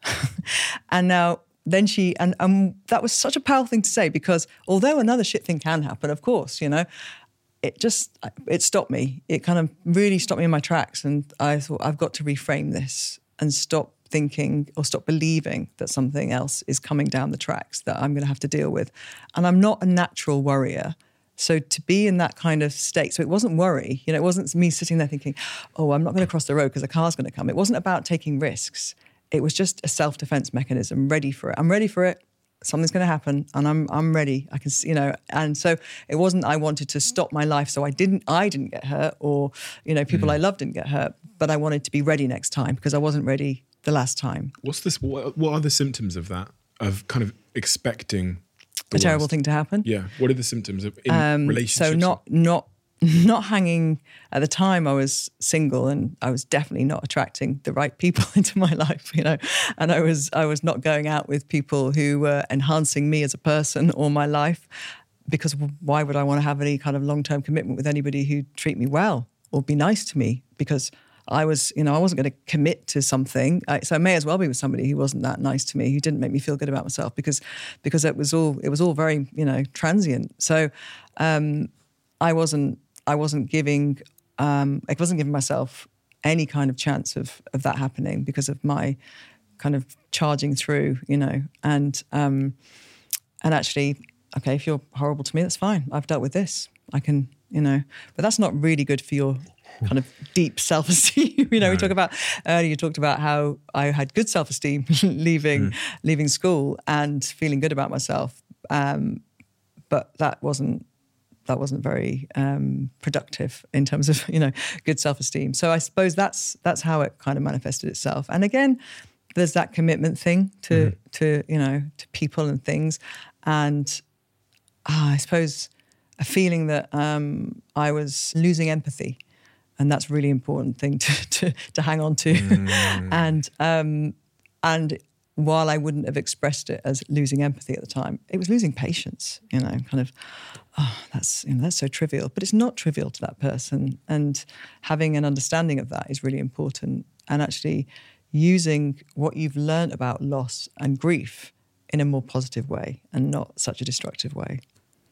Speaker 1: And now, then she, and um, that was such a powerful thing to say, because although another shit thing can happen, of course, you know, it just, it stopped me. It kind of really stopped me in my tracks. And I thought, I've got to reframe this and stop thinking or stop believing that something else is coming down the tracks that I'm going to have to deal with. And I'm not a natural worrier. So to be in that kind of state, so it wasn't worry, you know, it wasn't me sitting there thinking, oh, I'm not going to cross the road because a car's going to come. It wasn't about taking risks. It was just a self-defense mechanism, ready for it. I'm ready for it. Something's going to happen, and I'm I'm ready. I can, you know, and so it wasn't I wanted to stop my life so I didn't I didn't get hurt, or you know, people mm. I loved didn't get hurt, but I wanted to be ready next time because I wasn't ready the last time.
Speaker 4: What's this? What, what are the symptoms of that? Of kind of expecting the
Speaker 1: a terrible
Speaker 4: worst?
Speaker 1: thing to happen?
Speaker 4: Yeah. What are the symptoms of in
Speaker 1: um,
Speaker 4: relationships?
Speaker 1: So not not. Not hanging, at the time I was single and I was definitely not attracting the right people into my life, you know, and I was I was not going out with people who were enhancing me as a person or my life, because why would I want to have any kind of long-term commitment with anybody who'd treat me well or be nice to me? Because I was, you know, I wasn't going to commit to something. I, so I may as well be with somebody who wasn't that nice to me, who didn't make me feel good about myself, because because it was all it was all very, you know, transient. So um, I wasn't. I wasn't giving, um, I wasn't giving myself any kind of chance of of that happening because of my kind of charging through, you know, and um, and actually, okay, if you're horrible to me, that's fine. I've dealt with this. I can, you know, but that's not really good for your kind of deep self-esteem. You know, no. We talk about earlier. You talked about how I had good self-esteem leaving mm. leaving school and feeling good about myself, um, but that wasn't. That wasn't very um, productive in terms of, you know, good self-esteem. So I suppose that's that's how it kind of manifested itself. And again, there's that commitment thing to mm-hmm. to you know to people and things, and uh, I suppose a feeling that um, I was losing empathy And that's a really important thing to to, to hang on to. Mm. and um, and while I wouldn't have expressed it as losing empathy at the time, it was losing patience, you know, kind of, oh, that's, you know, that's so trivial. But it's not trivial to that person. And having an understanding of that is really important. And actually using what you've learned about loss and grief in a more positive way and not such a destructive way.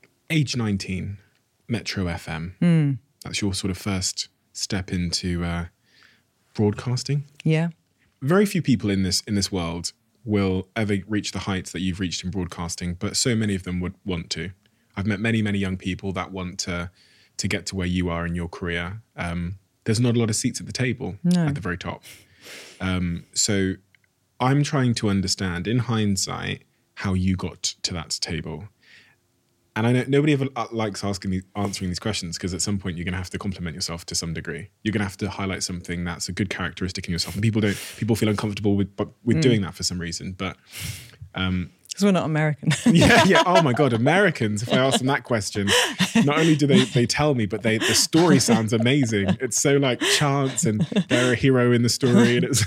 Speaker 4: Age nineteen, Metro F M.
Speaker 1: Mm.
Speaker 4: That's your sort of first step into uh, broadcasting.
Speaker 1: Yeah.
Speaker 4: Very few people in this in this world will ever reach the heights that you've reached in broadcasting, but so many of them would want to. I've met many, many young people that want to to get to where you are in your career. Um, there's not a lot of seats at the table
Speaker 1: no.
Speaker 4: at the very top. Um, so I'm trying to understand, in hindsight, how you got to that table. And I know nobody ever likes asking these, answering these questions, because at some point you're going to have to compliment yourself to some degree. You're going to have to highlight something that's a good characteristic in yourself, and people don't. People feel uncomfortable with with mm. doing that for some reason. But um,
Speaker 1: because we're not American.
Speaker 4: yeah, yeah. Oh my God, Americans! If I ask them that question, not only do they they tell me, but they the story sounds amazing. It's so like chance, and they're a hero in the story, and it's.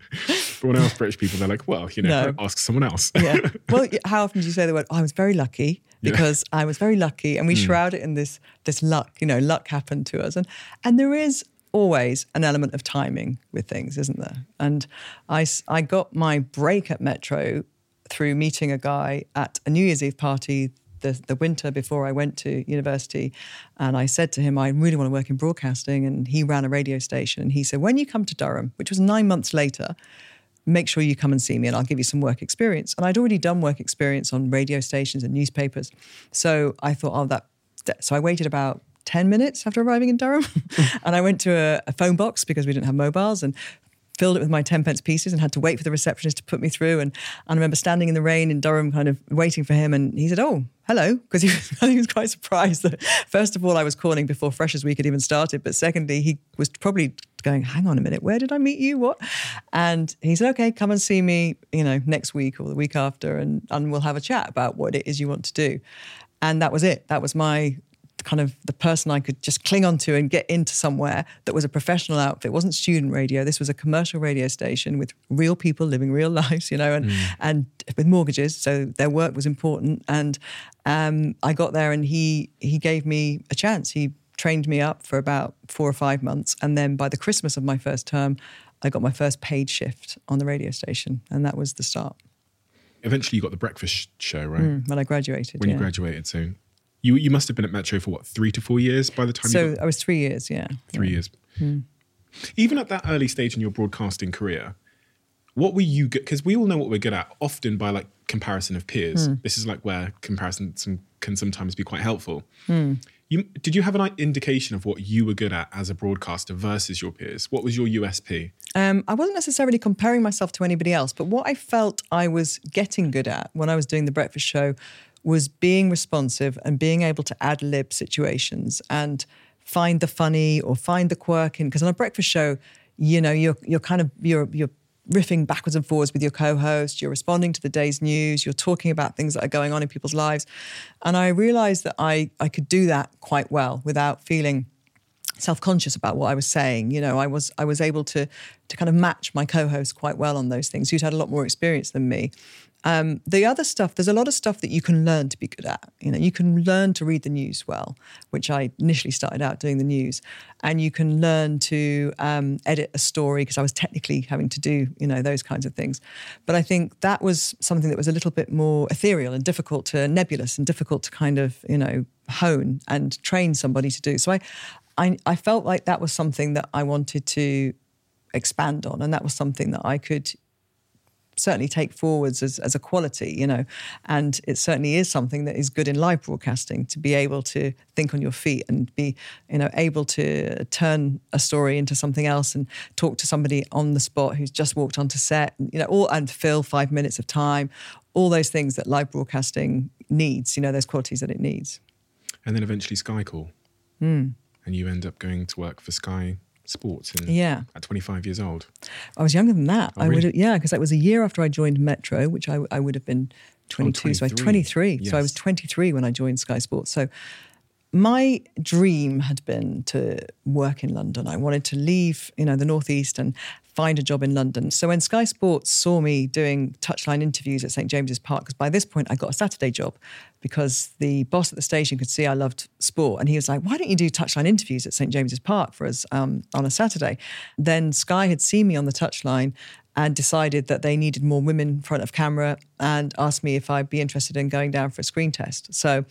Speaker 4: But when I ask British people, they're like, well, you know,
Speaker 1: no.
Speaker 4: ask someone else.
Speaker 1: yeah. Well, how often do you say the word, oh, I was very lucky? Because yeah. I was very lucky, and we mm. shroud it in this this luck, you know, luck happened to us. And and there is always an element of timing with things, isn't there? And I, I got my break at Metro through meeting a guy at a New Year's Eve party the, the winter before I went to university. And I said to him, I really want to work in broadcasting. And he ran a radio station. And he said, when you come to Durham, which was nine months later, make sure you come and see me and I'll give you some work experience. And I'd already done work experience on radio stations and newspapers. So I thought, oh, that, that so I waited about ten minutes after arriving in Durham. And I went to a, a phone box because we didn't have mobiles, and filled it with my ten pence pieces and had to wait for the receptionist to put me through. And I remember standing in the rain in Durham kind of waiting for him. And he said, oh, hello. Because he, he was quite surprised that, first of all, I was calling before Freshers Week had even started. But secondly, he was probably going, hang on a minute, where did I meet you? What? And he said, okay, come and see me, you know, next week or the week after, and, and we'll have a chat about what it is you want to do. And that was it. That was my kind of the person I could just cling on to and get into somewhere that was a professional outfit. It wasn't student radio. This was a commercial radio station with real people living real lives, you know, and, mm. and with mortgages. So their work was important. And um, I got there and he he gave me a chance. He trained me up for about four or five months. And then by the Christmas of my first term, I got my first paid shift on the radio station. And that was the start.
Speaker 4: Eventually you got the breakfast show, right?
Speaker 1: Mm, when I graduated,
Speaker 4: When
Speaker 1: yeah.
Speaker 4: you graduated, so... You you must have been at Metro for what, three to four years by the time
Speaker 1: so
Speaker 4: you got...
Speaker 1: I was three years, yeah.
Speaker 4: Three
Speaker 1: yeah.
Speaker 4: years.
Speaker 1: Mm.
Speaker 4: Even at that early stage in your broadcasting career, what were you good... Because we all know what we're good at, often by like comparison of peers. Mm. This is like where comparison some, can sometimes be quite helpful. Mm. You, did you have an indication of what you were good at as a broadcaster versus your peers? What was your U S P?
Speaker 1: Um, I wasn't necessarily comparing myself to anybody else, but what I felt I was getting good at when I was doing the breakfast show was being responsive and being able to ad-lib situations and find the funny or find the quirk in. Because on a breakfast show, you know, you're you're kind of you're you're riffing backwards and forwards with your co-host. You're responding to the day's news. You're talking about things that are going on in people's lives, and I realised that I I could do that quite well without feeling self-conscious about what I was saying. You know, I was I was able to to kind of match my co-host quite well on those things, who'd had a lot more experience than me. Um, the other stuff, there's a lot of stuff that you can learn to be good at. You know, you can learn to read the news well, which I initially started out doing the news, and you can learn to um, edit a story, because I was technically having to do, you know, those kinds of things. But I think that was something that was a little bit more ethereal and difficult to nebulous and difficult to kind of, you know, hone and train somebody to do. So I, I, I felt like that was something that I wanted to expand on, and that was something that I could certainly take forwards as, as a quality, you know, and it certainly is something that is good in live broadcasting, to be able to think on your feet and be, you know, able to turn a story into something else and talk to somebody on the spot who's just walked onto set, you know, all, and fill five minutes of time, all those things that live broadcasting needs, you know, those qualities that it needs.
Speaker 4: And then eventually Sky Call. Mm. And you end up going to work for Sky Sports in,
Speaker 1: yeah.
Speaker 4: at twenty-five years old.
Speaker 1: I was younger than that.
Speaker 4: Oh,
Speaker 1: I
Speaker 4: really?
Speaker 1: would have, yeah, because that was a year after I joined Metro, which I, I would have been twenty-two. Oh, so I was twenty-three. Yes. So I was twenty-three when I joined Sky Sports. So my dream had been to work in London. I wanted to leave, you know, the Northeast and find a job in London. So when Sky Sports saw me doing touchline interviews at St James's Park, because by this point I got a Saturday job, because the boss at the station could see I loved sport, and he was like, why don't you do touchline interviews at St James's Park for us um, on a Saturday? Then Sky had seen me on the touchline and decided that they needed more women in front of camera and asked me if I'd be interested in going down for a screen test. So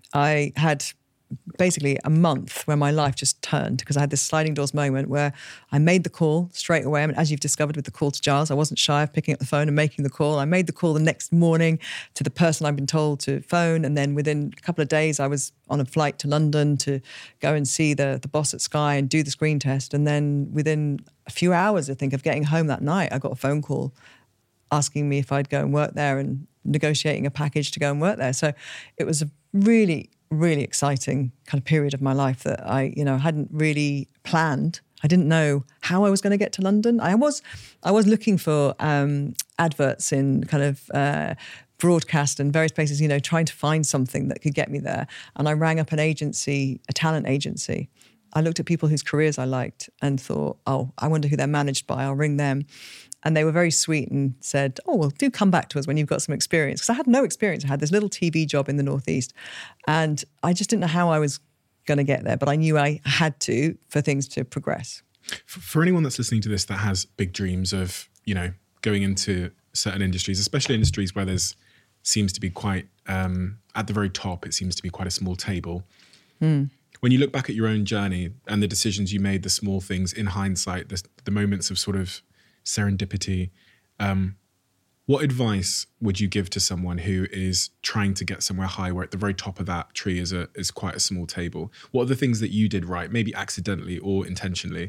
Speaker 1: I had basically a month where my life just turned, because I had this sliding doors moment where I made the call straight away. I mean, as you've discovered with the call to Giles, I wasn't shy of picking up the phone and making the call. I made the call the next morning to the person I'd been told to phone. And then within a couple of days, I was on a flight to London to go and see the, the boss at Sky and do the screen test. And then within a few hours, I think, of getting home that night, I got a phone call asking me if I'd go and work there and negotiating a package to go and work there. So it was a really really exciting kind of period of my life that I, you know, hadn't really planned. I didn't know how I was going to get to London. I was, I was looking for um, adverts in kind of uh, broadcast and various places, you know, trying to find something that could get me there. And I rang up an agency, a talent agency. I looked at people whose careers I liked and thought, oh, I wonder who they're managed by. I'll ring them. And they were very sweet and said, oh, well, do come back to us when you've got some experience. Because I had no experience. I had this little T V job in the Northeast. And I just didn't know how I was going to get there. But I knew I had to for things to progress.
Speaker 4: For anyone that's listening to this that has big dreams of, you know, going into certain industries, especially industries where there's seems to be quite, um, at the very top, it seems to be quite a small table. Mm. When you look back at your own journey and the decisions you made, the small things in hindsight, the, the moments of sort of serendipity, um, what advice would you give to someone who is trying to get somewhere high, where at the very top of that tree is a is quite a small table? What are the things that you did right, maybe accidentally or intentionally?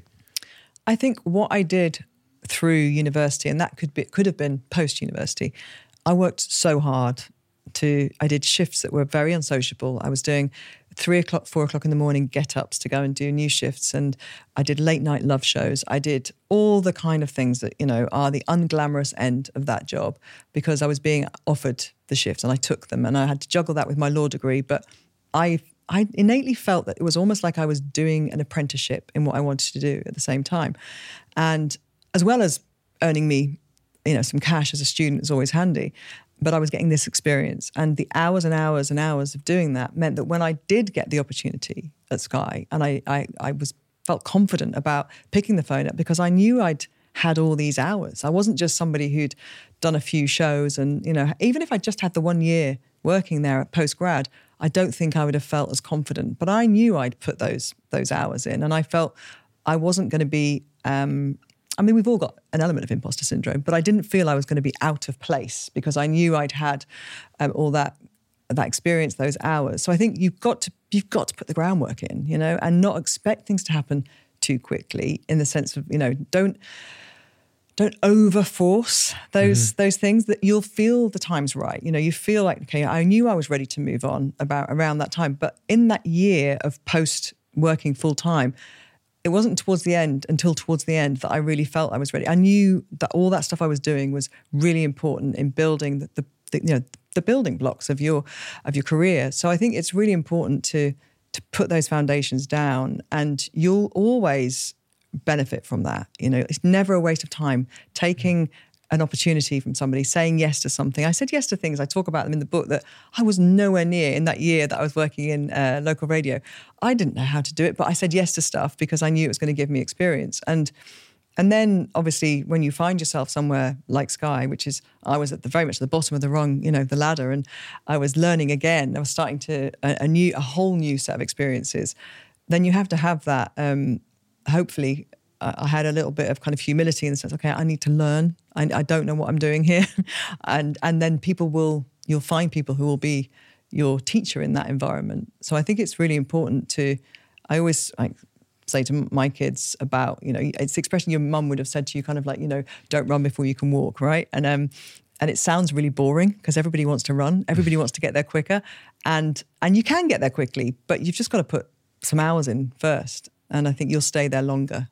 Speaker 1: I think what I did through university, and that could be could have been post-university, I worked so hard to, I did shifts that were very unsociable. I was doing three o'clock, four o'clock in the morning get-ups to go and do new shifts. And I did late night love shows. I did all the kind of things that, you know, are the unglamorous end of that job, because I was being offered the shifts and I took them, and I had to juggle that with my law degree. But I I innately felt that it was almost like I was doing an apprenticeship in what I wanted to do at the same time. And as well as earning me, you know, some cash as a student is always handy, but I was getting this experience. And the hours and hours and hours of doing that meant that when I did get the opportunity at Sky, and I, I, I was felt confident about picking the phone up, because I knew I'd had all these hours. I wasn't just somebody who'd done a few shows. And, you know, even if I just had the one year working there at post-grad, I don't think I would have felt as confident. But I knew I'd put those those hours in, and I felt I wasn't going to be... Um, I mean, we've all got an element of imposter syndrome, but I didn't feel I was going to be out of place, because I knew I'd had um, all that that experience, those hours. So I think you've got to you've got to put the groundwork in, you know, and not expect things to happen too quickly. In the sense of, you know, don't don't overforce those mm-hmm. those things. That you'll feel the time's right. You know, you feel like, okay, I knew I was ready to move on about around that time, but in that year of post working full time, it wasn't towards the end, until towards the end, that I really felt I was ready. I knew that all that stuff I was doing was really important in building the, the, the you know the building blocks of your of your career. So I think it's really important to to put those foundations down, and you'll always benefit from that. You know, it's never a waste of time taking an opportunity from somebody, saying yes to something. I said yes to things, I talk about them in the book, that I was nowhere near in that year that I was working in uh, local radio. I didn't know how to do it, but I said yes to stuff because I knew it was going to give me experience. And and then obviously when you find yourself somewhere like Sky, which is, I was at the very much the bottom of the rung, you know, the ladder, and I was learning again. I was starting to, a, a new, a whole new set of experiences. Then you have to have that, um, hopefully, I had a little bit of kind of humility in the sense, okay, I need to learn. I, I don't know what I'm doing here. and and then people will, you'll find people who will be your teacher in that environment. So I think it's really important to, I always like say to my kids about, you know, it's the expression your mum would have said to you, kind of like, you know, don't run before you can walk, right? And um, and it sounds really boring because everybody wants to run. Everybody wants to get there quicker. And and you can get there quickly, but you've just got to put some hours in first. And I think you'll stay there longer.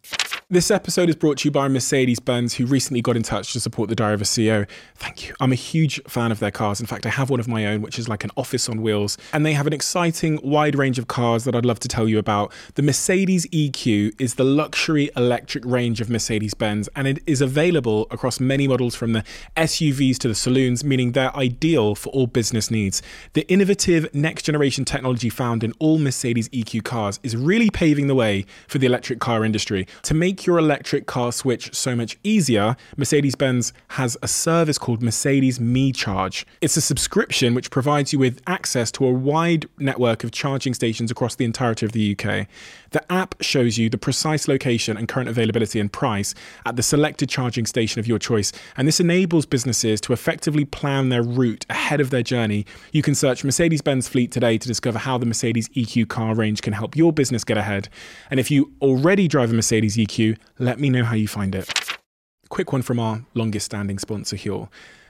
Speaker 4: This episode is brought to you by Mercedes-Benz, who recently got in touch to support the Diary of a C E O. Thank you. I'm a huge fan of their cars. In fact, I have one of my own, which is like an office on wheels. And they have an exciting wide range of cars that I'd love to tell you about. The Mercedes E Q is the luxury electric range of Mercedes-Benz, and it is available across many models from the S U Vs to the saloons, meaning they're ideal for all business needs. The innovative next-generation technology found in all Mercedes E Q cars is really paving the way for the electric car industry. To make your electric car switch so much easier, Mercedes-Benz has a service called Mercedes Me Charge. It's a subscription which provides you with access to a wide network of charging stations across the entirety of the U K. The app shows you the precise location and current availability and price at the selected charging station of your choice, and this enables businesses to effectively plan their route ahead of their journey. You can search Mercedes-Benz fleet today to discover how the Mercedes E Q car range can help your business get ahead. And if you already drive a Mercedes E Q, let me know how you find it. Quick one from our longest standing sponsor, Huel.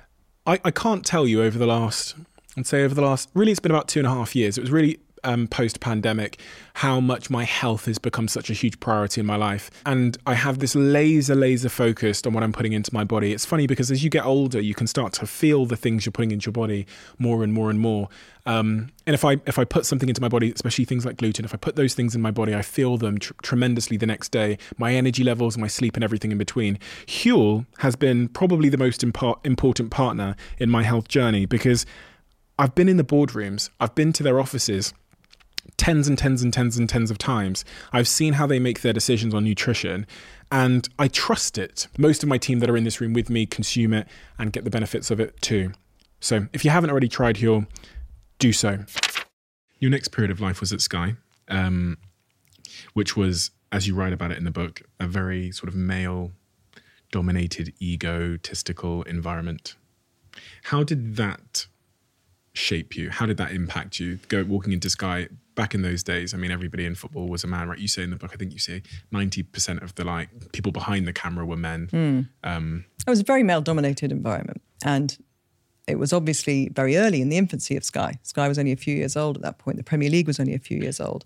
Speaker 4: I, I can't tell you over the last, I'd say over the last, really it's been about two and a half years. It was really um, post-pandemic, how much my health has become such a huge priority in my life. And I have this laser, laser focused on what I'm putting into my body. It's funny because as you get older, you can start to feel the things you're putting into your body more and more and more. Um, and if I if I put something into my body, especially things like gluten, if I put those things in my body, I feel them tr- tremendously the next day. My energy levels, my sleep and everything in between. Huel has been probably the most impo- important partner in my health journey because I've been in the boardrooms, I've been to their offices tens and tens and tens and tens of times. I've seen how they make their decisions on nutrition and I trust it. Most of my team that are in this room with me consume it and get the benefits of it too. So if you haven't already tried Huel, do so. Your next period of life was at Sky, um, which was, as you write about it in the book, a very sort of male-dominated, egotistical environment. How did that shape you? How did that impact you? Go walking into Sky back in those days. I mean, everybody in football was a man, right? You say in the book, I think you say ninety percent of the like people behind the camera were men.
Speaker 1: Mm. Um, it was a very male-dominated environment, and it was obviously very early in the infancy of Sky. Sky was only a few years old at that point. The Premier League was only a few years old.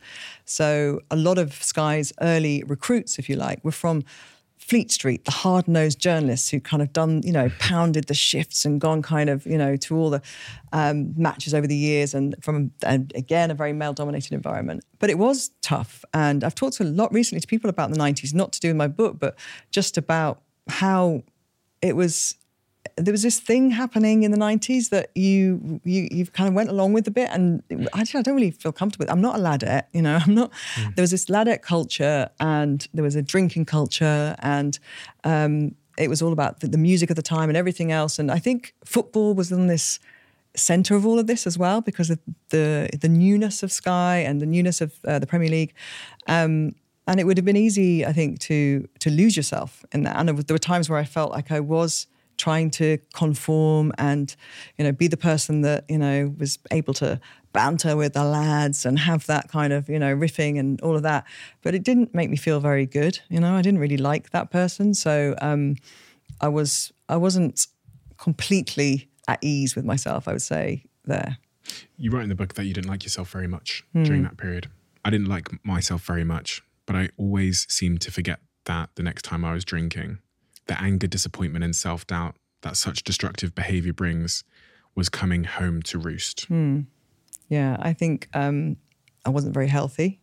Speaker 1: So a lot of Sky's early recruits, if you like, were from Fleet Street, the hard-nosed journalists who kind of done, you know, pounded the shifts and gone kind of, you know, to all the um, matches over the years, and from, and again, a very male-dominated environment. But it was tough. And I've talked a lot recently to people about the nineties, not to do with my book, but just about how it was, there was this thing happening in the nineties that you you you kind of went along with a bit, and actually I don't really feel comfortable with it. I'm not a ladette, you know, I'm not, mm. There was this ladette culture and there was a drinking culture, and um, it was all about the, the music of the time and everything else. And I think football was in this centre of all of this as well because of the, the newness of Sky and the newness of uh, the Premier League. Um, and it would have been easy, I think, to to lose yourself in that. And there were times where I felt like I was trying to conform and, you know, be the person that, you know, was able to banter with the lads and have that kind of, you know, riffing and all of that. But it didn't make me feel very good. You know, I didn't really like that person. So um, I was, I wasn't completely at ease with myself, I would say, there.
Speaker 4: You write in the book that you didn't like yourself very much mm. during that period. I didn't like myself very much, but I always seemed to forget that the next time I was drinking. The anger, disappointment and self-doubt that such destructive behaviour brings was coming home to roost.
Speaker 1: Mm. Yeah, I think um, I wasn't very healthy.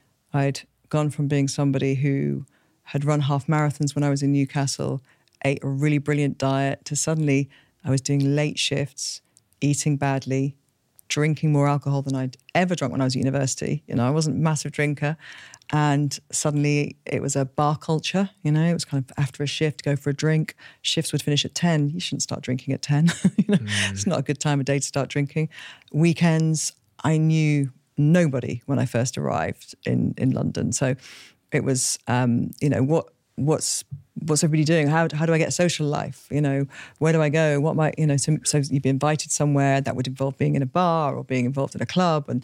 Speaker 1: I'd gone from being somebody who had run half marathons when I was in Newcastle, ate a really brilliant diet, to suddenly I was doing late shifts, eating badly, drinking more alcohol than I'd ever drunk when I was at university. You know, I wasn't a massive drinker. And suddenly it was a bar culture, you know, it was kind of after a shift, go for a drink. Shifts would finish at ten. You shouldn't start drinking at ten. you know, mm. It's not a good time of day to start drinking. Weekends, I knew nobody when I first arrived in, in London. So it was, um, you know, what what's what's everybody doing? How how do I get a social life? You know, where do I go? What might, you know, so, so you'd be invited somewhere that would involve being in a bar or being involved in a club. And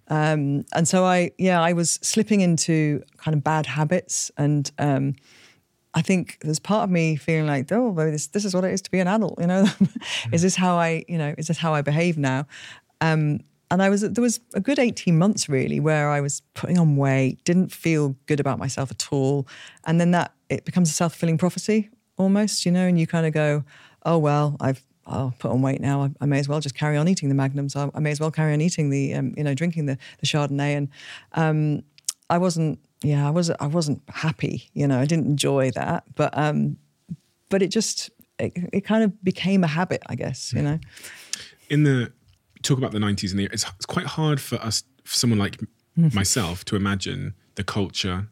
Speaker 1: um, and so I, yeah, I was slipping into kind of bad habits. And um, I think there's part of me feeling like, oh, well, this this is what it is to be an adult, you know? Is this how I, you know, is this how I behave now? Um, and I was there was a good eighteen months really where I was putting on weight, didn't feel good about myself at all. And then that, it becomes a self-fulfilling prophecy almost, you know, and you kind of go, oh, well, I've I'll put on weight now. I, I may as well just carry on eating the Magnums. I, I may as well carry on eating the, um, you know, drinking the, the Chardonnay. And um, I wasn't, yeah, I wasn't, I wasn't happy. You know, I didn't enjoy that. But, um, but it just, it, it kind of became a habit, I guess. You know.
Speaker 4: In the talk about the nineties and the, it's, it's quite hard for us, for someone like mm-hmm. myself, to imagine the culture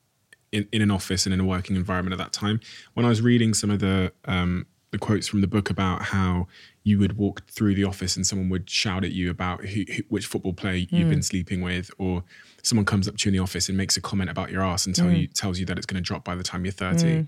Speaker 4: in, in an office and in a working environment at that time. When I was reading some of the um, the quotes from the book about how you would walk through the office and someone would shout at you about who, who, which football player you've mm. been sleeping with, or someone comes up to you in the office and makes a comment about your ass and tell mm. you tells you that it's going to drop by the time you're thirty. Mm.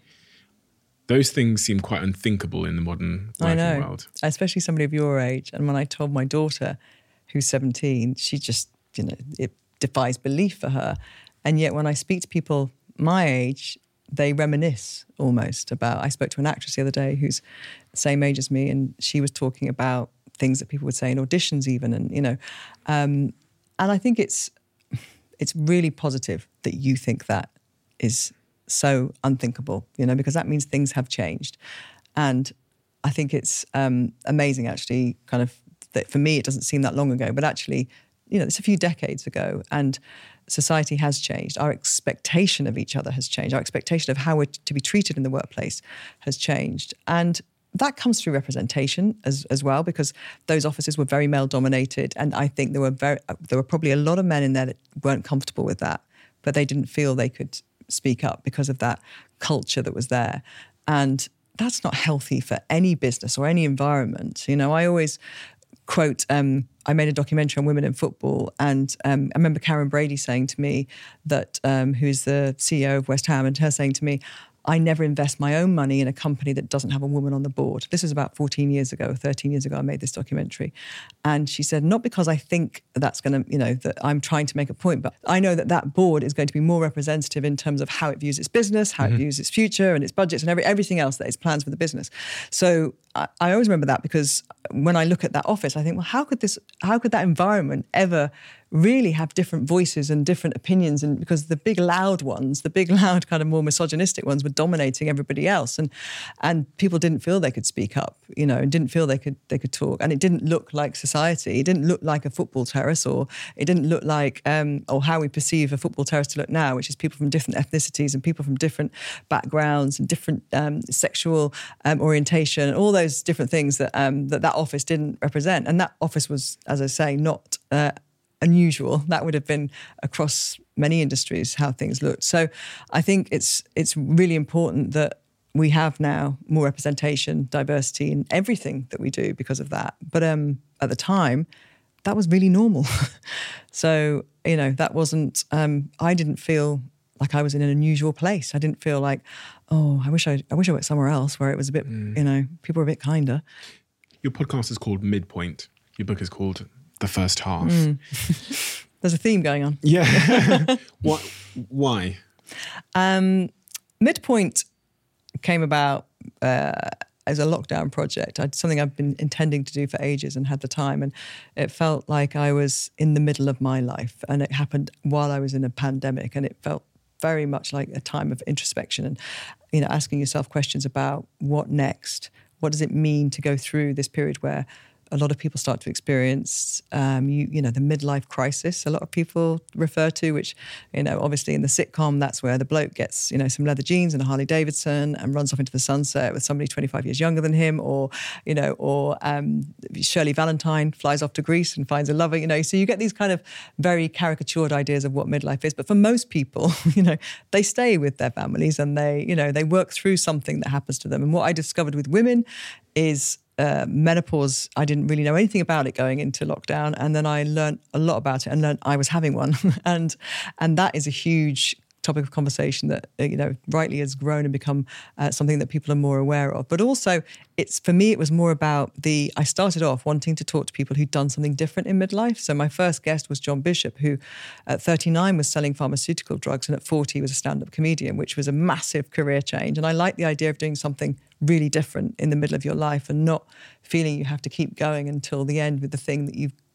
Speaker 4: Those things seem quite unthinkable in the modern working
Speaker 1: I know.
Speaker 4: world.
Speaker 1: Especially somebody of your age. And when I told my daughter, who's seventeen, she just, you know, it defies belief for her. And yet when I speak to people my age, they reminisce almost about, I spoke to an actress the other day who's the same age as me, and she was talking about things that people would say in auditions even, and, you know, um, and I think it's, it's really positive that you think that is so unthinkable, you know, because that means things have changed. And I think it's um, amazing actually, kind of, that for me, it doesn't seem that long ago, but actually, you know, it's a few decades ago, and society has changed. Our expectation of each other has changed. Our expectation of how we're to be treated in the workplace has changed. And that comes through representation as, as well, because those offices were very male dominated. And I think there were very, there were probably a lot of men in there that weren't comfortable with that, but they didn't feel they could speak up because of that culture that was there. And that's not healthy for any business or any environment. You know, I always quote, um, I made a documentary on women in football, and um, I remember Karen Brady saying to me that, um, who's the C E O of West Ham, and her saying to me, I never invest my own money in a company that doesn't have a woman on the board. This was about fourteen years ago, thirteen years ago, I made this documentary. And she said, not because I think that's going to, you know, that I'm trying to make a point, but I know that that board is going to be more representative in terms of how it views its business, how mm-hmm. it views its future and its budgets and every, everything else that is plans for the business. So I, I always remember that, because when I look at that office, I think, well, how could this, how could that environment ever really have different voices and different opinions? And because the big loud ones, the big loud kind of more misogynistic ones were dominating everybody else, and and people didn't feel they could speak up, you know, and didn't feel they could they could talk, and it didn't look like society. It didn't look like a football terrace, or it didn't look like um, or how we perceive a football terrace to look now, which is people from different ethnicities and people from different backgrounds and different um, sexual um, orientation, and all those different things that um, that that office didn't represent. And that office was, as I say, not Uh, unusual. That would have been across many industries how things looked. So I think it's it's really important that we have now more representation, diversity in everything that we do because of that. But um, at the time, that was really normal. So, you know, that wasn't, um, I didn't feel like I was in an unusual place. I didn't feel like, oh, I wish I, I wish I went somewhere else where it was a bit, mm. you know, people were a bit kinder.
Speaker 4: Your podcast is called Midpoint. Your book is called The First Half.
Speaker 1: Mm. There's a theme going on.
Speaker 4: Yeah. What? Why?
Speaker 1: Um, Midpoint came about uh, as a lockdown project. I, something I've been intending to do for ages and had the time. And it felt like I was in the middle of my life. And it happened while I was in a pandemic. And it felt very much like a time of introspection and, you know, asking yourself questions about what next? What does it mean to go through this period where a lot of people start to experience, um, you, you know, the midlife crisis. A lot of people refer to, which, you know, obviously in the sitcom, that's where the bloke gets, you know, some leather jeans and a Harley Davidson and runs off into the sunset with somebody twenty-five years younger than him, or, you know, or um, Shirley Valentine flies off to Greece and finds a lover. You know, so you get these kind of very caricatured ideas of what midlife is. But for most people, you know, they stay with their families and they, you know, they work through something that happens to them. And what I discovered with women is Uh, menopause, I didn't really know anything about it going into lockdown, and then I learned a lot about it and learned I was having one, and and that is a huge topic of conversation that, you know, rightly has grown and become uh, something that people are more aware of. But also, it's for me, it was more about the, I started off wanting to talk to people who'd done something different in midlife. So my first guest was John Bishop, who at thirty-nine was selling pharmaceutical drugs, and at forty was a stand-up comedian, which was a massive career change. And I like the idea of doing something really different in the middle of your life and not feeling you have to keep going until the end with the thing that you've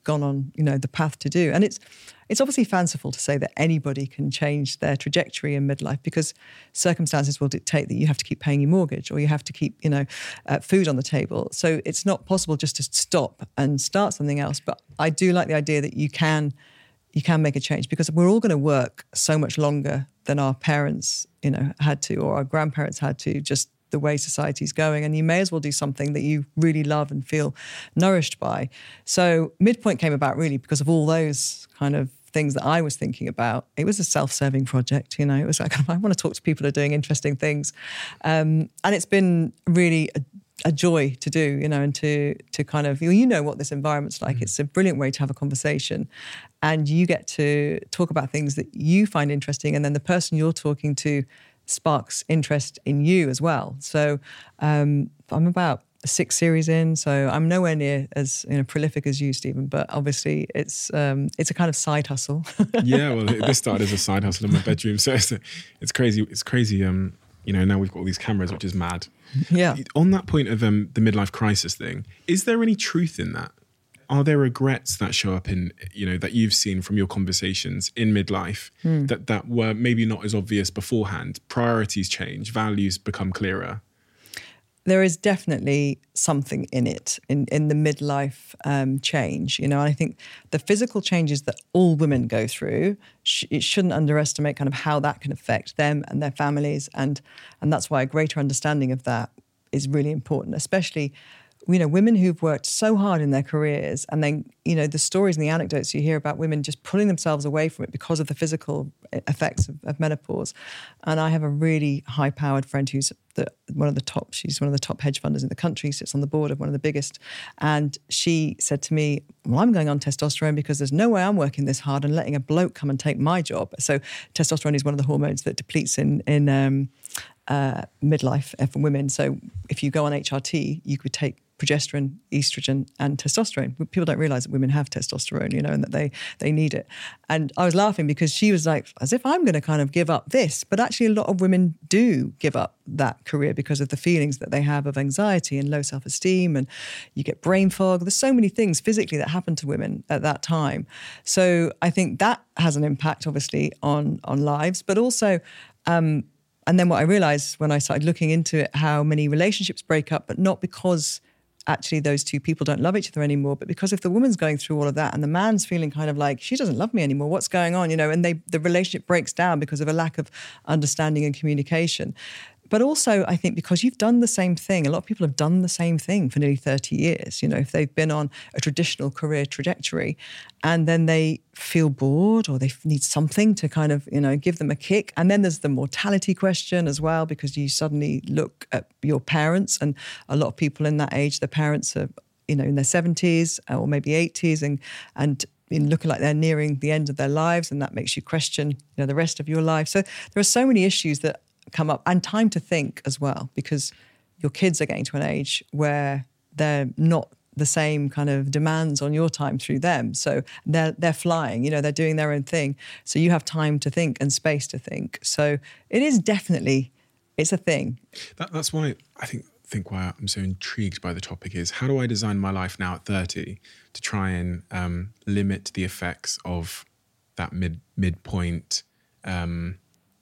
Speaker 1: gone on, you know, the path to do. And it's it's obviously fanciful to say that anybody can change their trajectory in midlife, because circumstances will dictate that you have to keep paying your mortgage, or you have to keep, you know, uh, food on the table. So it's not possible just to stop and start something else. But I do like the idea that you can you can make a change, because we're all going to work so much longer than our parents, you know, had to, or our grandparents had to, just the way society's going. And you may as well do something that you really love and feel nourished by. So Midpoint came about really because of all those kind of things that I was thinking about. It was a self-serving project, you know. It was like, I want to talk to people who are doing interesting things. Um, and it's been really a, a joy to do, you know, and to to kind of, you know what this environment's like. Mm. It's a brilliant way to have a conversation. And you get to talk about things that you find interesting, and then the person you're talking to sparks interest in you as well. So um, I'm about six series in, so I'm nowhere near as, you know, prolific as you, Stephen. But obviously, it's um, it's a kind of side hustle.
Speaker 4: Yeah, well, this started as a side hustle in my bedroom, so it's, it's crazy. It's crazy. Um, you know, now we've got all these cameras, which is mad.
Speaker 1: Yeah.
Speaker 4: On that point of um, the midlife crisis thing, is there any truth in that? Are there regrets that show up in, you know, that you've seen from your conversations in midlife mm. that, that were maybe not as obvious beforehand? Priorities change, values become clearer.
Speaker 1: There is definitely something in it, in, in the midlife um, change, you know. And I think the physical changes that all women go through, sh- it shouldn't underestimate kind of how that can affect them and their families. And, and that's why a greater understanding of that is really important, especially, you know, women who've worked so hard in their careers, and then, you know, the stories and the anecdotes you hear about women just pulling themselves away from it because of the physical effects of, of menopause. And I have a really high-powered friend who's the, one of the top, she's one of the top hedge funders in the country, sits on the board of one of the biggest. And she said to me, well, I'm going on testosterone because there's no way I'm working this hard and letting a bloke come and take my job. So testosterone is one of the hormones that depletes in, in um, uh, midlife for women. So if you go on H R T, you could take progesterone, estrogen, and testosterone. People don't realise that women have testosterone, you know, and that they they need it. And I was laughing because she was like, as if I'm going to kind of give up this. But actually a lot of women do give up that career because of the feelings that they have of anxiety and low self-esteem, and you get brain fog. There's so many things physically that happen to women at that time. So I think that has an impact, obviously, on, on lives, but also... Um, and then what I realised when I started looking into it, how many relationships break up, but not because actually those two people don't love each other anymore, but because if the woman's going through all of that and the man's feeling kind of like, she doesn't love me anymore, what's going on, you know, and they the relationship breaks down because of a lack of understanding and communication. But also, I think because you've done the same thing, a lot of people have done the same thing for nearly thirty years, you know, if they've been on a traditional career trajectory, and then they feel bored or they need something to kind of, you know, give them a kick. And then there's the mortality question as well, because you suddenly look at your parents, and a lot of people in that age, their parents are, you know, in their seventies or maybe eighties, and and in looking like they're nearing the end of their lives, and that makes you question, you know, the rest of your life. So there are so many issues that come up, and time to think as well, because your kids are getting to an age where they're not the same kind of demands on your time through them. So they're they're flying, you know, they're doing their own thing. So you have time to think and space to think. So it is definitely, it's a thing.
Speaker 4: That, that's why I think think why I'm so intrigued by the topic is, how do I design my life now at thirty to try and um, limit the effects of that mid midpoint um,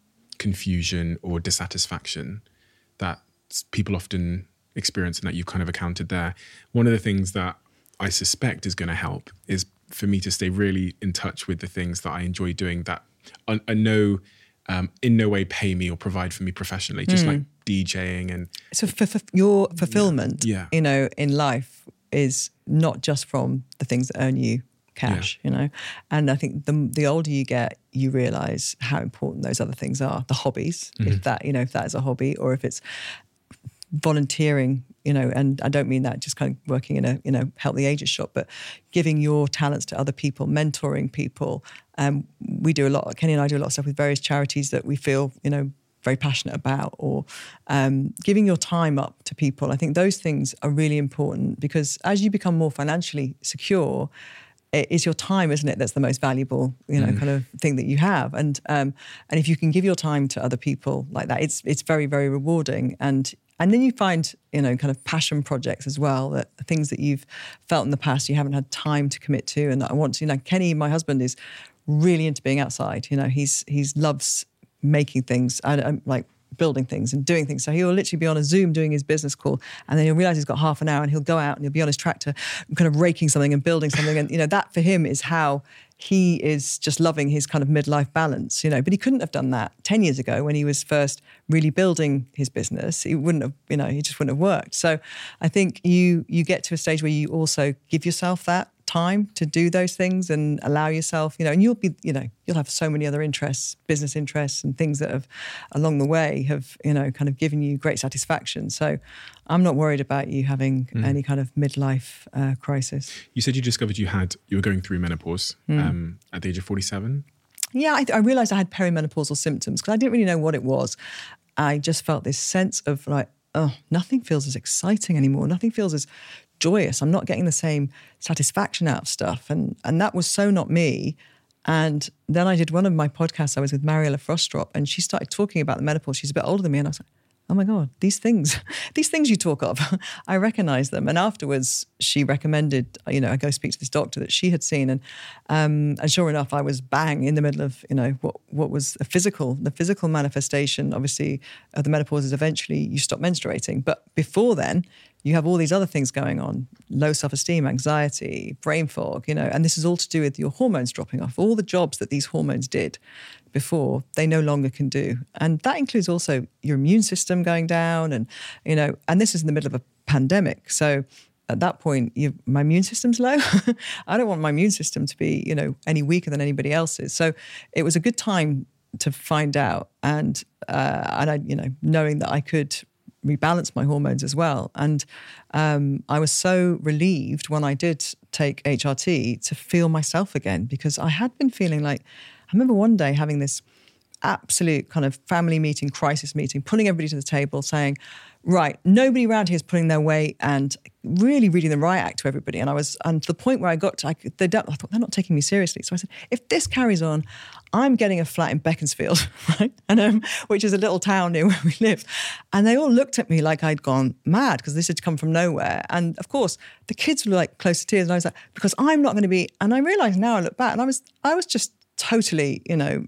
Speaker 4: confusion or dissatisfaction that people often experience, and that you've kind of accounted there. One of the things that I suspect is going to help is for me to stay really in touch with the things that I enjoy doing that I, I know um, in no way pay me or provide for me professionally, just mm. like DJing. And
Speaker 1: so for, for your fulfillment,
Speaker 4: yeah.
Speaker 1: you know, in life is not just from the things that earn you cash, yeah. you know. And I think the the older you get, you realise how important those other things are. The hobbies, mm-hmm. if that, you know, if that is a hobby, or if it's volunteering, you know, and I don't mean that just kind of working in a, you know, help the ages shop, but giving your talents to other people, mentoring people. Um, we do a lot, Kenny and I do a lot of stuff with various charities that we feel, you know, very passionate about, or um, giving your time up to people. I think those things are really important, because as you become more financially secure, it is your time, isn't it, that's the most valuable, you know, mm. kind of thing that you have. And um, and if you can give your time to other people like that, it's it's very, very rewarding. And and then you find, you know, kind of passion projects as well, that things that you've felt in the past you haven't had time to commit to. And I want to, you know, Kenny, my husband, is really into being outside. You know, he's he's loves making things. I, I'm like building things and doing things. So he'll literally be on a Zoom doing his business call, and then he'll realize he's got half an hour, and he'll go out and he'll be on his tractor kind of raking something and building something. And, you know, that for him is how he is just loving his kind of midlife balance, you know. But he couldn't have done that ten years ago when he was first really building his business. He wouldn't have, you know, he just wouldn't have worked. So I think you you get to a stage where you also give yourself that time to do those things and allow yourself, you know, and you'll be, you know, you'll have so many other interests, business interests and things that have along the way have, you know, kind of given you great satisfaction. So I'm not worried about you having mm. any kind of midlife uh, crisis.
Speaker 4: You said you discovered you had, you were going through menopause mm. um, at the age of forty-seven.
Speaker 1: Yeah, I, I realised I had perimenopausal symptoms because I didn't really know what it was. I just felt this sense of like, oh, nothing feels as exciting anymore. Nothing feels as joyous. I'm not getting the same satisfaction out of stuff. And and that was so not me. And then I did one of my podcasts. I was with Mariella Frostrop, and she started talking about the menopause. She's a bit older than me. And I was like, oh my God, these things, these things you talk of, I recognize them. And afterwards, she recommended, you know, I go speak to this doctor that she had seen. And um, and sure enough, I was bang in the middle of, you know, what what was a physical, the physical manifestation, obviously, of the menopause is eventually you stop menstruating. But before then, you have all these other things going on, low self-esteem, anxiety, brain fog, you know, and this is all to do with your hormones dropping off. All the jobs that these hormones did before, they no longer can do. And that includes also your immune system going down and, you know, and this is in the middle of a pandemic. So at that point, you, my immune system's low. I don't want my immune system to be, you know, any weaker than anybody else's. So it was a good time to find out. And, uh, and I, you know, knowing that I could rebalance my hormones as well. And um, I was so relieved when I did take H R T to feel myself again, because I had been feeling like, I remember one day having this absolute kind of family meeting, crisis meeting, pulling everybody to the table saying, right, nobody around here is pulling their weight, and really reading the riot act to everybody. And I was, and to the point where I got to, I, they don't, I thought, they're not taking me seriously. So I said, if this carries on, I'm getting a flat in Beaconsfield, right? And um, which is a little town near where we live. And they all looked at me like I'd gone mad because this had come from nowhere. And of course, the kids were like close to tears. And I was like, because I'm not going to be, and I realized now I look back and I was, I was just totally, you know,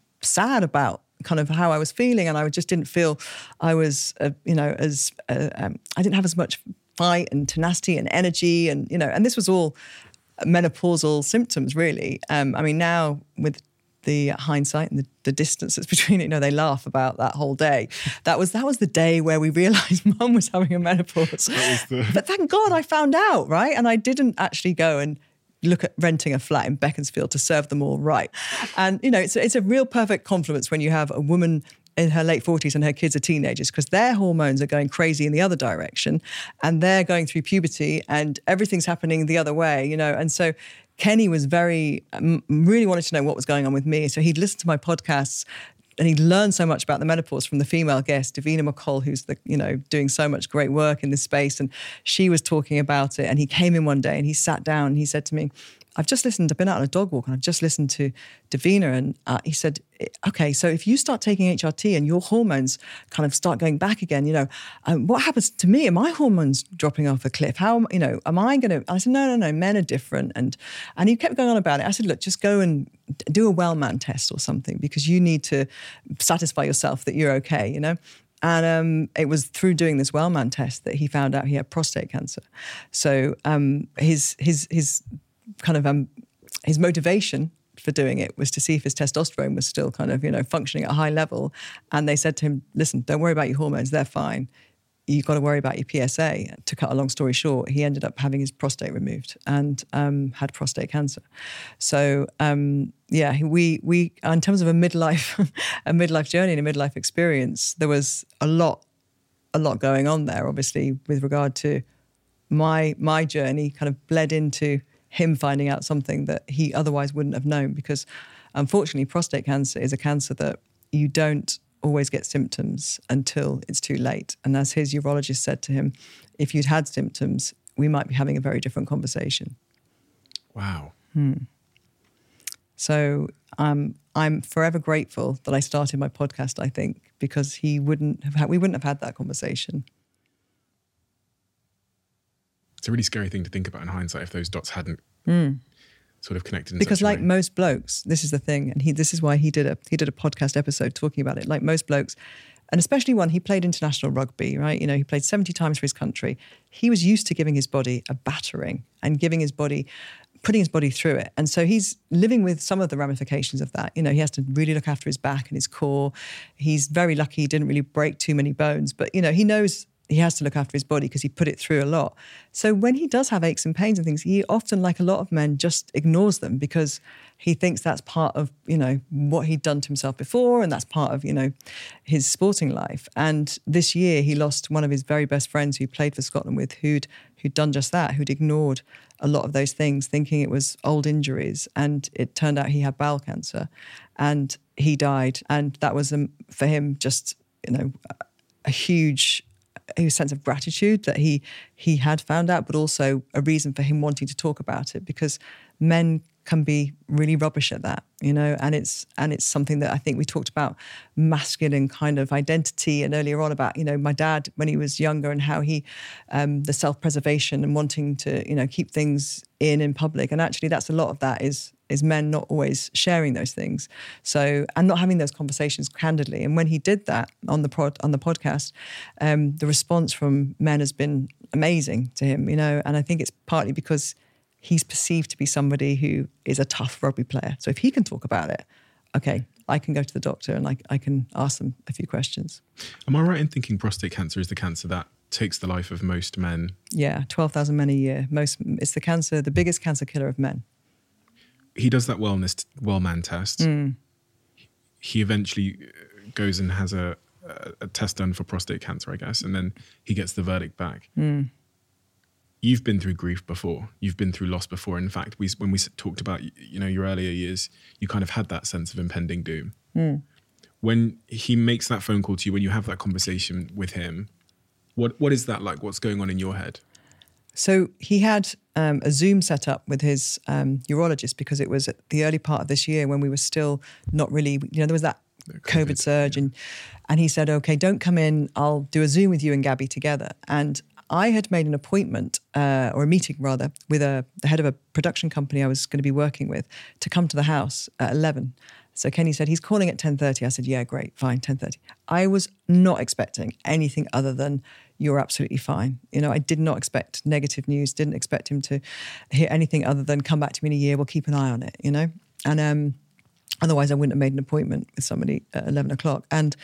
Speaker 1: sad about kind of how I was feeling, and I just didn't feel I was, uh, you know, as uh, um, I didn't have as much fight and tenacity and energy, and you know, and this was all menopausal symptoms, really. Um, I mean, now with the hindsight and the, the distance that's between it, you know, they laugh about that whole day. That was that was the day where we realised Mum was having a menopause. The... But thank God I found out, right? And I didn't actually go and look at renting a flat in Beaconsfield to serve them all right. And, you know, it's, it's a real perfect confluence when you have a woman in her late forties and her kids are teenagers, because their hormones are going crazy in the other direction and they're going through puberty and everything's happening the other way, you know. And so Kenny was very, um, really wanted to know what was going on with me. So he'd listen to my podcasts and he'd learned so much about the menopause from the female guest, Davina McCall, who's the, you know, doing so much great work in this space. And she was talking about it. And he came in one day and he sat down and he said to me, I've just listened, I've been out on a dog walk and I've just listened to Davina. And uh, he said, okay, so if you start taking H R T and your hormones kind of start going back again, you know, um, what happens to me? Are my hormones dropping off a cliff? How, you know, am I going to, I said, no, no, no, men are different. And, and he kept going on about it. I said, look, just go and do a Wellman test or something, because you need to satisfy yourself that you're okay, you know? And um, it was through doing this Wellman test that he found out he had prostate cancer. So um, his, his, his, kind of um, his motivation for doing it was to see if his testosterone was still kind of, you know, functioning at a high level. And they said to him, listen, don't worry about your hormones, they're fine. You've got to worry about your P S A. To cut a long story short, he ended up having his prostate removed and um, had prostate cancer. So um, yeah, we we in terms of a midlife, a midlife journey and a midlife experience, there was a lot, a lot going on there. Obviously, with regard to my my journey, kind of bled into him finding out something that he otherwise wouldn't have known, because unfortunately prostate cancer is a cancer that you don't always get symptoms until it's too late. And as his urologist said to him, if you'd had symptoms, we might be having a very different conversation.
Speaker 4: Wow.
Speaker 1: Hmm. So um, I'm forever grateful that I started my podcast, I think, because he wouldn't have had, we wouldn't have had that conversation.
Speaker 4: It's a really scary thing to think about in hindsight if those dots hadn't
Speaker 1: Mm.
Speaker 4: sort of connected in
Speaker 1: Because
Speaker 4: such a
Speaker 1: like
Speaker 4: way.
Speaker 1: most blokes, this is the thing, and he this is why he did a he did a podcast episode talking about it. Like most blokes, and especially one, he played international rugby, right? You know, he played seventy times for his country. He was used to giving his body a battering and giving his body, putting his body through it. And so he's living with some of the ramifications of that. You know, he has to really look after his back and his core. He's very lucky he didn't really break too many bones, but, you know, he knows he has to look after his body because he put it through a lot. So when he does have aches and pains and things, he often, like a lot of men, just ignores them because he thinks that's part of, you know, what he'd done to himself before, and that's part of, you know, his sporting life. And this year he lost one of his very best friends who he played for Scotland with, who'd who'd done just that, who'd ignored a lot of those things, thinking it was old injuries. And it turned out he had bowel cancer and he died. And that was, um, for him, just, you know, a huge... a sense of gratitude that he he had found out, but also a reason for him wanting to talk about it, because men can be really rubbish at that, you know, and it's and it's something that I think we talked about masculine kind of identity, and earlier on about, you know, my dad when he was younger and how he um, the self-preservation and wanting to, you know, keep things in in public, and actually that's a lot of that is is men not always sharing those things, so and not having those conversations candidly. And when he did that on the pod, on the podcast, um, the response from men has been amazing to him, you know, and I think it's partly because he's perceived to be somebody who is a tough rugby player. So if he can talk about it, okay, I can go to the doctor and I, I can ask them a few questions.
Speaker 4: Am I right in thinking prostate cancer is the cancer that takes the life of most men?
Speaker 1: Yeah, twelve thousand men a year. Most, it's the cancer, the biggest cancer killer of men.
Speaker 4: He does that wellness well man test.
Speaker 1: Mm.
Speaker 4: He eventually goes and has a, a, a test done for prostate cancer, I guess, and then he gets the verdict back.
Speaker 1: Mm.
Speaker 4: You've been through grief before. You've been through loss before. In fact, we when we talked about, you know, your earlier years, you kind of had that sense of impending doom.
Speaker 1: Mm.
Speaker 4: When he makes that phone call to you, when you have that conversation with him, what what is that like? What's going on in your head?
Speaker 1: So he had um, a Zoom set up with his um, urologist because it was at the early part of this year when we were still not really, you know, there was that COVID, COVID surge, yeah. and and he said, okay, don't come in. I'll do a Zoom with you and Gabby together. And I had made an appointment, uh, or a meeting rather, with a, the head of a production company I was going to be working with to come to the house at eleven. So Kenny said, he's calling at ten thirty. I said, yeah, great, fine, ten thirty. I was not expecting anything other than, you're absolutely fine. You know, I did not expect negative news, didn't expect him to hear anything other than come back to me in a year, we'll keep an eye on it, you know? And um, otherwise I wouldn't have made an appointment with somebody at eleven o'clock. And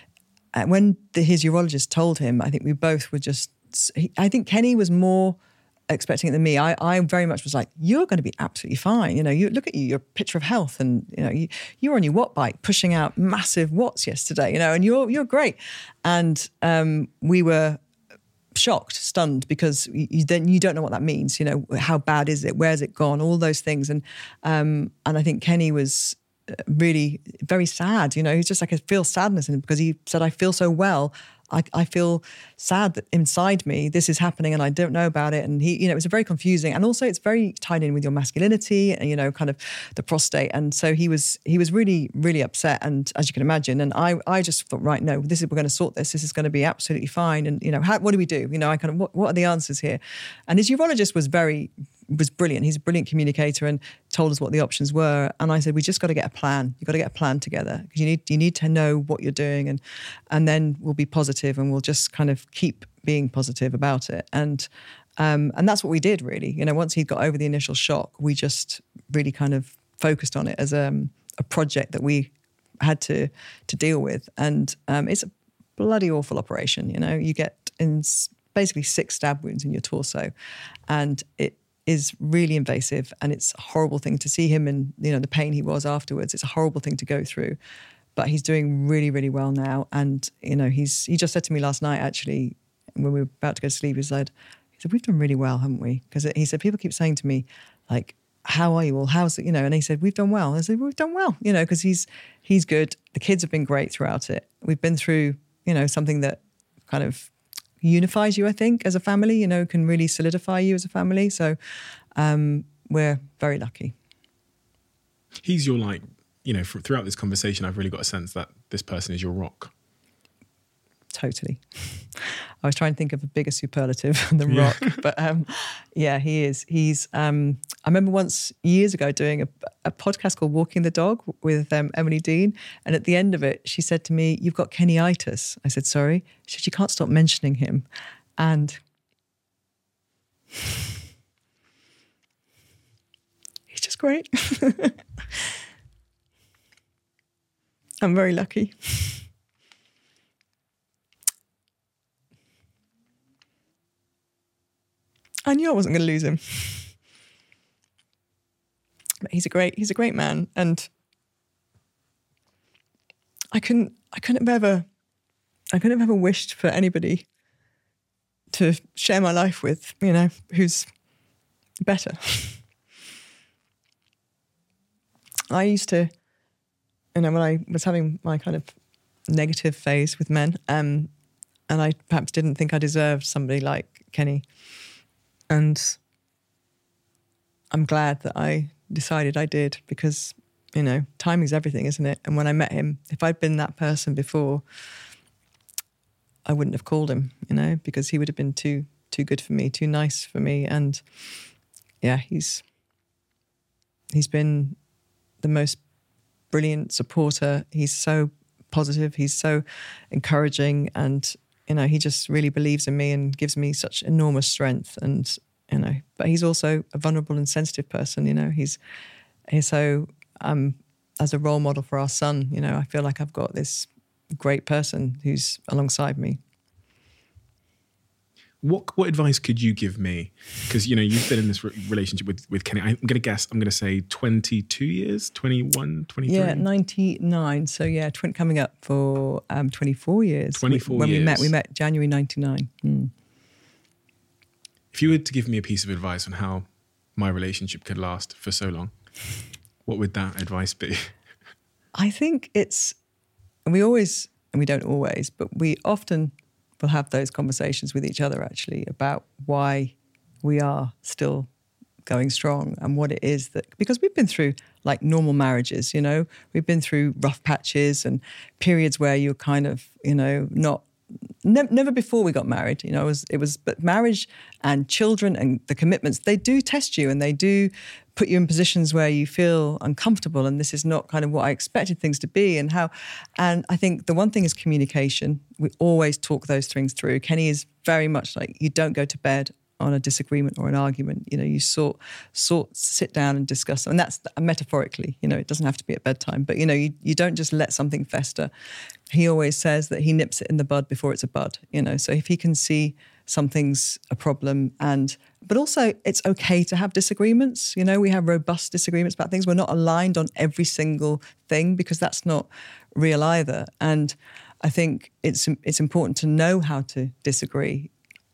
Speaker 1: uh, when the, his urologist told him, I think we both were just, I think Kenny was more expecting it than me. I, I very much was like, you're going to be absolutely fine. You know, you look at you, you're a picture of health, and you know, you, you were on your watt bike pushing out massive watts yesterday, you know, and you're you're great. And um, we were shocked, stunned, because you, you then you don't know what that means. You know, how bad is it? Where's it gone? All those things. And um, and I think Kenny was really very sad. You know, he's just like, I feel sadness in him because he said, I feel so well. I, I feel sad that inside me this is happening and I don't know about it. And he, you know, it was very confusing. And also it's very tied in with your masculinity and, you know, kind of the prostate. And so he was, he was really, really upset. And as you can imagine, and I, I just thought, right, no, this is, we're going to sort this. This is going to be absolutely fine. And, you know, how, what do we do? You know, I kind of, what, what are the answers here? And his urologist was very, was brilliant. He's a brilliant communicator and told us what the options were. And I said, we just got to get a plan. You've got to get a plan together because you need, you need to know what you're doing, and, and then we'll be positive and we'll just kind of keep being positive about it. And, um, and that's what we did really. You know, once he got over the initial shock, we just really kind of focused on it as a, a project that we had to, to deal with. And, um, it's a bloody awful operation. You know, you get in basically six stab wounds in your torso, and it, is really invasive, and it's a horrible thing to see him and, you know, the pain he was afterwards. It's a horrible thing to go through, but he's doing really, really well now. And, you know, he's, he just said to me last night, actually, when we were about to go to sleep, he said, he said, we've done really well, haven't we? Because he said, people keep saying to me, like, how are you? Well, how's it, you know, and he said, we've done well. I said, we've done well, you know, because he's, he's good. The kids have been great throughout it. We've been through, you know, something that kind of unifies you, I think, as a family, you know, can really solidify you as a family. So um, we're very lucky.
Speaker 4: He's your, like, you know, for, throughout this conversation, I've really got a sense that this person is your rock.
Speaker 1: totally. I was trying to think of a bigger superlative than
Speaker 4: Yeah.
Speaker 1: rock, but um, yeah, he is. He's. Um, I remember once years ago doing a, a podcast called Walking the Dog with um, Emily Dean, and at the end of it, she said to me, "You've got Kenny-itis." I said, "Sorry." She said, "You can't stop mentioning him," and he's just great. I'm very lucky. I knew I wasn't going to lose him. But he's a great, he's a great man. And I couldn't, I couldn't have ever, I couldn't have ever wished for anybody to share my life with, you know, who's better. I used to, you know, when I was having my kind of negative phase with men, um, and I perhaps didn't think I deserved somebody like Kenny. And I'm glad that I decided I did, because, you know, timing's everything, isn't it? And when I met him, if I'd been that person before, I wouldn't have called him, you know, because he would have been too too good for me, too nice for me. And yeah, he's he's been the most brilliant supporter. He's so positive. He's so encouraging, and you know, he just really believes in me and gives me such enormous strength. And you know, but he's also a vulnerable and sensitive person. You know, he's he's so um, as a role model for our son. You know, I feel like I've got this great person who's alongside me.
Speaker 4: What what advice could you give me? Because, you know, you've been in this re- relationship with, with Kenny. I'm going to guess, I'm going to say twenty-two years, twenty-one, twenty-three?
Speaker 1: Yeah, ninety-nine. So yeah, tw- coming up for um, twenty-four years.
Speaker 4: twenty-four
Speaker 1: when
Speaker 4: years.
Speaker 1: we met, we met January ninety-nine. Mm.
Speaker 4: If you were to give me a piece of advice on how my relationship could last for so long, what would that advice be?
Speaker 1: I think it's, and we always, and we don't always, but we often will have those conversations with each other actually about why we are still going strong and what it is that, because we've been through like normal marriages, you know, we've been through rough patches and periods where you're kind of, you know, not, ne- never before we got married, you know, it was, it was, but marriage and children and the commitments, they do test you and they do put you in positions where you feel uncomfortable, and this is not kind of what I expected things to be, and how, and I think the one thing is communication. We always talk those things through. Kenny is very much like, you don't go to bed on a disagreement or an argument. You know, you sort, sort, sit down and discuss, and that's metaphorically, you know, it doesn't have to be at bedtime, but you know, you, you don't just let something fester. He always says that he nips it in the bud before it's a bud, you know, so if he can see something's a problem, and but also it's okay to have disagreements. You know, we have robust disagreements about things. We're not aligned on every single thing, because that's not real either. And I think it's it's important to know how to disagree.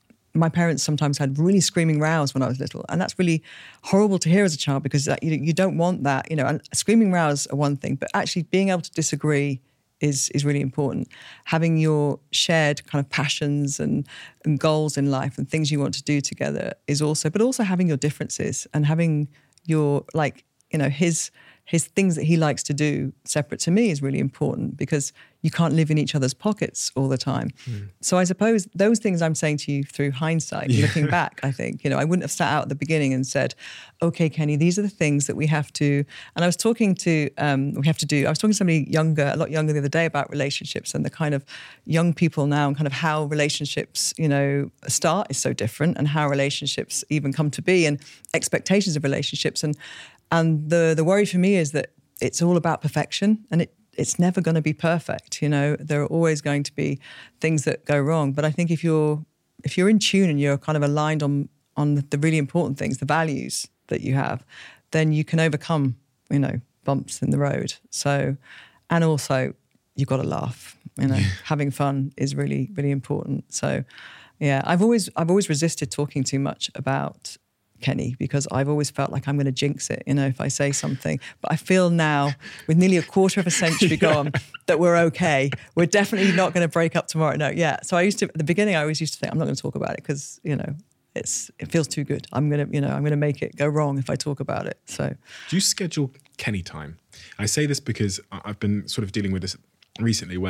Speaker 1: My parents sometimes had really screaming rows when I was little, and that's really horrible to hear as a child, because that, you, you don't want that. You know, and screaming rows are one thing, but actually being able to disagree is is really important. Having your shared kind of passions and, and goals in life and things you want to do together is also, but also having your differences and having your, like, you know, his his things that he likes to do separate to me is really important, because you can't live in each other's pockets all the time. Mm. So I suppose those things I'm saying to you through hindsight, yeah. looking back, I think, you know, I wouldn't have sat out at the beginning and said, okay, Kenny, these are the things that we have to, and I was talking to, um, we have to do, I was talking to somebody younger, a lot younger the other day about relationships and the kind of young people now and kind of how relationships, you know, start is so different, and how relationships even come to be, and expectations of relationships. And And the the worry for me is that it's all about perfection, and it it's never going to be perfect. You know, there are always going to be things that go wrong. But I think if you're if you're in tune and you're kind of aligned on on the really important things, the values that you have, then you can overcome, you know, bumps in the road. So, and also you've got to laugh. You know, having fun is really really important. So, yeah, I've always I've always resisted talking too much about Kenny, because I've always felt like I'm going to jinx it, you know, if I say something. But I feel now, with nearly a quarter of a century yeah. gone, that we're okay. We're definitely not going to break up tomorrow. No, yeah. So I used to, at the beginning, I always used to think, I'm not going to talk about it because, you know, it's it feels too good. I'm going to, you know, I'm going to make it go wrong if I talk about it. So,
Speaker 4: do you schedule Kenny time? I say this because I've been sort of dealing with this recently, where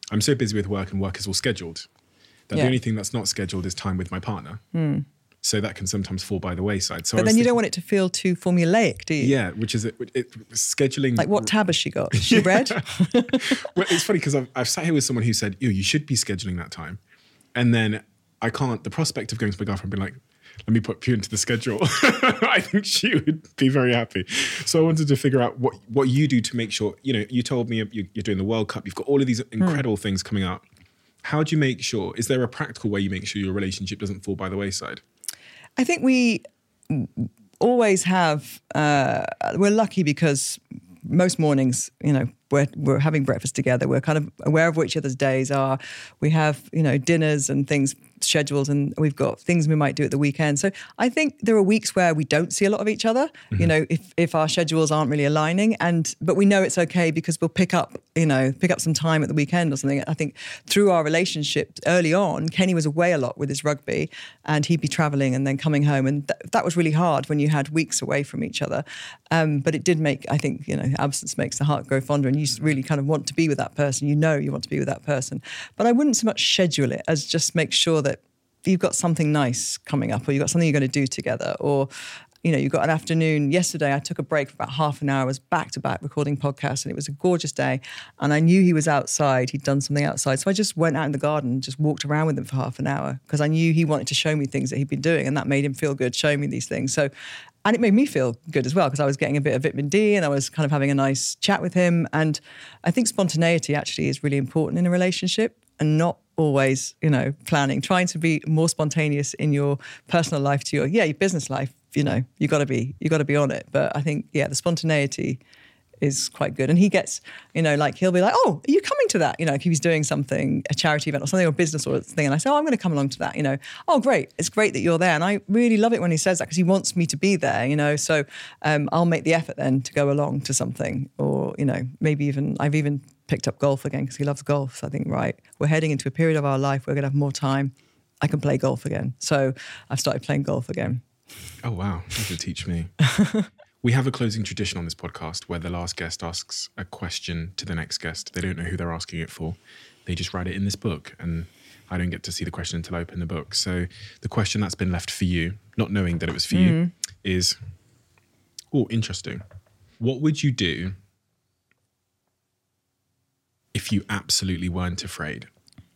Speaker 4: I'm so busy with work and work is all scheduled that
Speaker 1: Yeah.
Speaker 4: the only thing that's not scheduled is time with my partner.
Speaker 1: Mm.
Speaker 4: So that can sometimes fall by the wayside. So
Speaker 1: But
Speaker 4: I was
Speaker 1: then you
Speaker 4: thinking,
Speaker 1: don't want it to feel too formulaic, do you?
Speaker 4: yeah, which is it, it, scheduling.
Speaker 1: Like, what tab has she got? Is she red?
Speaker 4: Well, it's funny because I've, I've sat here with someone who said, "Ew, you should be scheduling that time," and then I can't. The prospect of going to my girlfriend and being like, "Let me put you into the schedule," I think she would be very happy. So I wanted to figure out what what you do to make sure. You know, you told me you- you're doing the World Cup. You've got all of these incredible things coming up. How do you make sure? Is there a practical way you make sure your relationship doesn't fall by the wayside?
Speaker 1: I think we always have, uh, we're lucky because most mornings, you know, we're, we're having breakfast together. We're kind of aware of what each other's days are. We have, you know, dinners and things scheduled, and we've got things we might do at the weekend. So I think there are weeks where we don't see a lot of each other, mm-hmm. you know, if, if our schedules aren't really aligning, and but we know it's okay because we'll pick up, you know, pick up some time at the weekend or something. I think through our relationship early on, Kenny was away a lot with his rugby, and he'd be traveling and then coming home, and th- that was really hard when you had weeks away from each other. Um, but it did make, I think, you know, absence makes the heart grow fonder, and you really kind of want to be with that person. You know you want to be with that person. But I wouldn't so much schedule it as just make sure that you've got something nice coming up, or you've got something you're going to do together, or, you know, you've got an afternoon. Yesterday, I took a break for about half an hour. I was back to back recording podcasts, and it was a gorgeous day. And I knew he was outside. He'd done something outside. So I just went out in the garden and just walked around with him for half an hour because I knew he wanted to show me things that he'd been doing, and that made him feel good, showing me these things. So, and it made me feel good as well because I was getting a bit of vitamin D and I was kind of having a nice chat with him. And I think spontaneity actually is really important in a relationship, and not always, you know, planning, trying to be more spontaneous in your personal life to your, yeah, your business life, you know, you got to be, you got to be on it. But I think, yeah, the spontaneity is quite good. And he gets, you know, like he'll be like, oh, are you coming to that? You know, if he's doing something, a charity event or something, or business or thing. And I say, oh, I'm going to come along to that, you know. Oh, great. It's great that you're there. And I really love it when he says that because he wants me to be there, you know. So um, I'll make the effort then to go along to something, or, you know, maybe even, I've even picked up golf again because he loves golf. So I think, right, we're heading into a period of our life where we're going to have more time. I can play golf again. So I've started playing golf again.
Speaker 4: Oh, wow. You could teach me. We have a closing tradition on this podcast where the last guest asks a question to the next guest. They don't know who they're asking it for. They just write it in this book, and I don't get to see the question until I open the book. So the question that's been left for you, not knowing that it was for mm. you, is, oh, interesting. What would you do if you absolutely weren't afraid?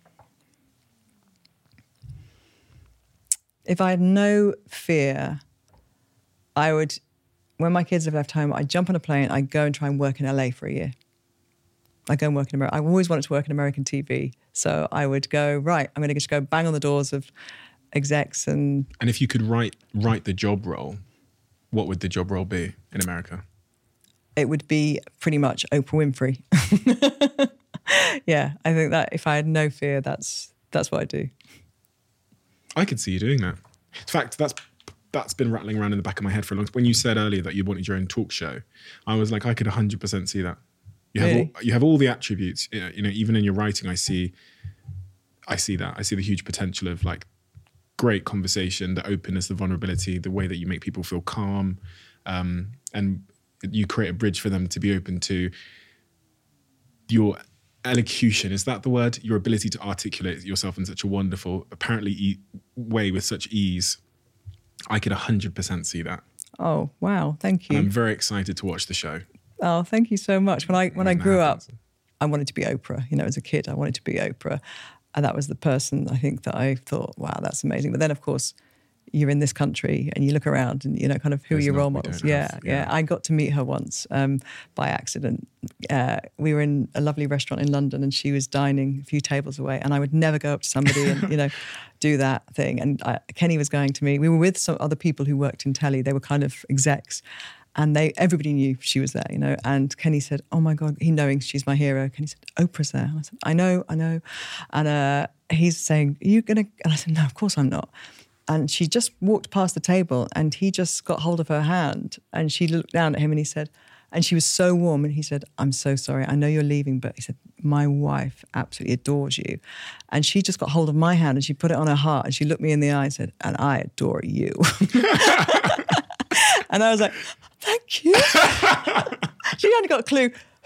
Speaker 1: If I had no fear, I would, when my kids have left home, I'd jump on a plane, I'd go and try and work in L A for a year. I'd go and work in America. I always wanted to work in American T V. So I would go, right, I'm going to just go bang on the doors of execs. And
Speaker 4: And if you could write write the job role, what would the job role be in America?
Speaker 1: It would be pretty much Oprah Winfrey. Yeah, I think that if I had no fear, that's that's what I'd do.
Speaker 4: I could see you doing that. In fact, that's that's been rattling around in the back of my head for a long time. When you said earlier that you wanted your own talk show, I was like, I could one hundred percent see that. You have
Speaker 1: Really?
Speaker 4: all, you have all the attributes. You know, you know, even in your writing, I see, I see that. I see the huge potential of like great conversation, the openness, the vulnerability, the way that you make people feel calm, um, and you create a bridge for them to be open to your elocution. Is that the word? Your ability to articulate yourself in such a wonderful, apparently e- way with such ease. I could one hundred percent see that.
Speaker 1: Oh, wow. Thank you.
Speaker 4: And I'm very excited to watch the show.
Speaker 1: Oh, thank you so much. When I when I
Speaker 4: When that
Speaker 1: grew up,
Speaker 4: happens.
Speaker 1: I wanted to be Oprah. You know, as a kid, I wanted to be Oprah. And that was the person I think that I thought, wow, that's amazing. But then, of course, you're in this country and you look around and, you know, kind of who
Speaker 4: There's
Speaker 1: are your
Speaker 4: not-
Speaker 1: role
Speaker 4: we
Speaker 1: models?
Speaker 4: don't
Speaker 1: Yeah,
Speaker 4: have-
Speaker 1: yeah,
Speaker 4: yeah.
Speaker 1: I got to meet her once um, by accident. Uh, we were in a lovely restaurant in London and she was dining a few tables away, and I would never go up to somebody and, you know, do that thing. And I, Kenny was going to me. We were with some other people who worked in telly. They were kind of execs. And they, everybody knew she was there, you know. And Kenny said, "Oh my God," he knowing she's my hero. Kenny said, "Oprah's there." And I said, "I know, I know." And uh, he's saying, "Are you gonna?" And I said, "No, of course I'm not." And she just walked past the table, and he just got hold of her hand, and she looked down at him, and he said, and she was so warm, and he said, "I'm so sorry. I know you're leaving, but," he said, "my wife absolutely adores you." And she just got hold of my hand, and she put it on her heart, and she looked me in the eye and said, "And I adore you." And I was like, "Thank you." She hadn't got a clue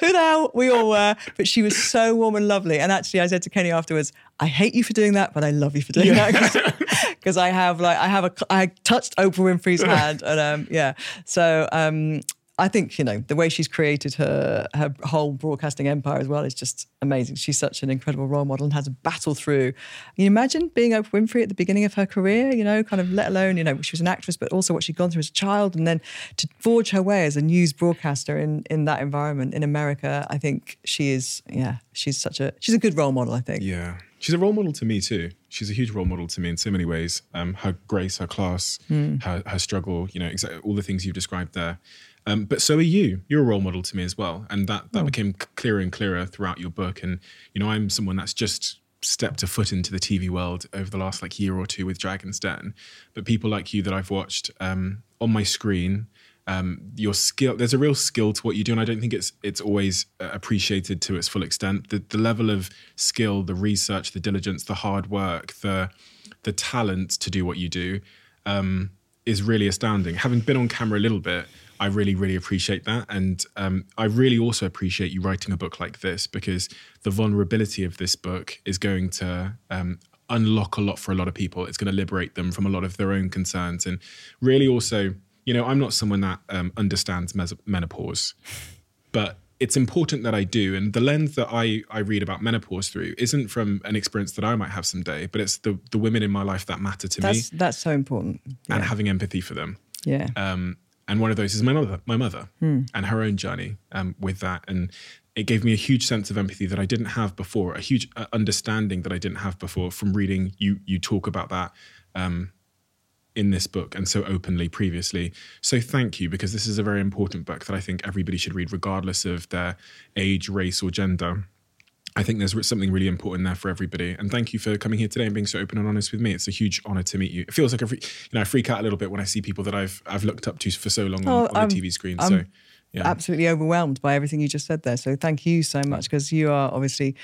Speaker 1: who the hell? We all were. But she was so warm and lovely. And actually, I said to Kenny afterwards, I hate you for doing that, but I love you for doing yeah. that. Because I have like, I have a, I touched Oprah Winfrey's hand. And um, yeah, so um, I think, you know, the way she's created her her whole broadcasting empire as well is just amazing. She's such an incredible role model and has a battle through. Can you imagine being Oprah Winfrey at the beginning of her career, you know, kind of let alone, you know, she was an actress, but also what she'd gone through as a child, and then to forge her way as a news broadcaster in, in that environment in America. I think she is, yeah, she's such a, she's a good role model, I think.
Speaker 4: Yeah. She's a role model to me too. She's a huge role model to me in so many ways. Um, her grace, her class, mm. her, her struggle, you know, exactly all the things you've described there. Um, but so are you. You're a role model to me as well. And that, that oh. became clearer and clearer throughout your book. And, you know, I'm someone that's just stepped a foot into the T V world over the last like year or two with Dragon's Den. But people like you that I've watched um, on my screen, um, your skill, there's a real skill to what you do. And I don't think it's it's always appreciated to its full extent. The, the level of skill, the research, the diligence, the hard work, the the talent to do what you do um, is really astounding. Having been on camera a little bit, I really, really appreciate that. And um, I really also appreciate you writing a book like this, because the vulnerability of this book is going to um, unlock a lot for a lot of people. It's going to liberate them from a lot of their own concerns. And really also, you know, I'm not someone that um, understands mes- menopause, but it's important that I do. And the lens that I, I read about menopause through isn't from an experience that I might have someday, but it's the, the women in my life that matter to
Speaker 1: that's,
Speaker 4: me.
Speaker 1: That's so important. Yeah.
Speaker 4: And having empathy for them.
Speaker 1: Yeah.
Speaker 4: Um, And one of those is my mother, my mother, hmm. and her own journey um, with that. And it gave me a huge sense of empathy that I didn't have before, a huge uh, understanding that I didn't have before from reading you. You talk about that um, in this book and so openly previously. So thank you, because this is a very important book that I think everybody should read, regardless of their age, race, or gender. I think there's something really important there for everybody. And thank you for coming here today and being so open and honest with me. It's a huge honor to meet you. It feels like, I, you know, I freak out a little bit when I see people that I've I've looked up to for so long on, oh, on the T V screen.
Speaker 1: I'm
Speaker 4: so, yeah.
Speaker 1: absolutely overwhelmed by everything you just said there. So thank you so much, because you are obviously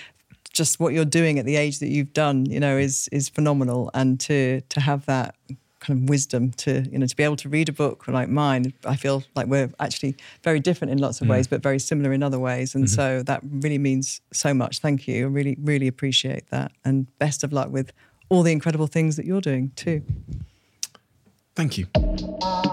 Speaker 1: just what you're doing at the age that you've done, you know, is is phenomenal. And to to have that kind of wisdom to, you know, to be able to read a book like mine, I feel like we're actually very different in lots of mm. ways, but very similar in other ways. And mm-hmm. so that really means so much. Thank you. I really, really appreciate that. And best of luck with all the incredible things that you're doing too.
Speaker 4: Thank you.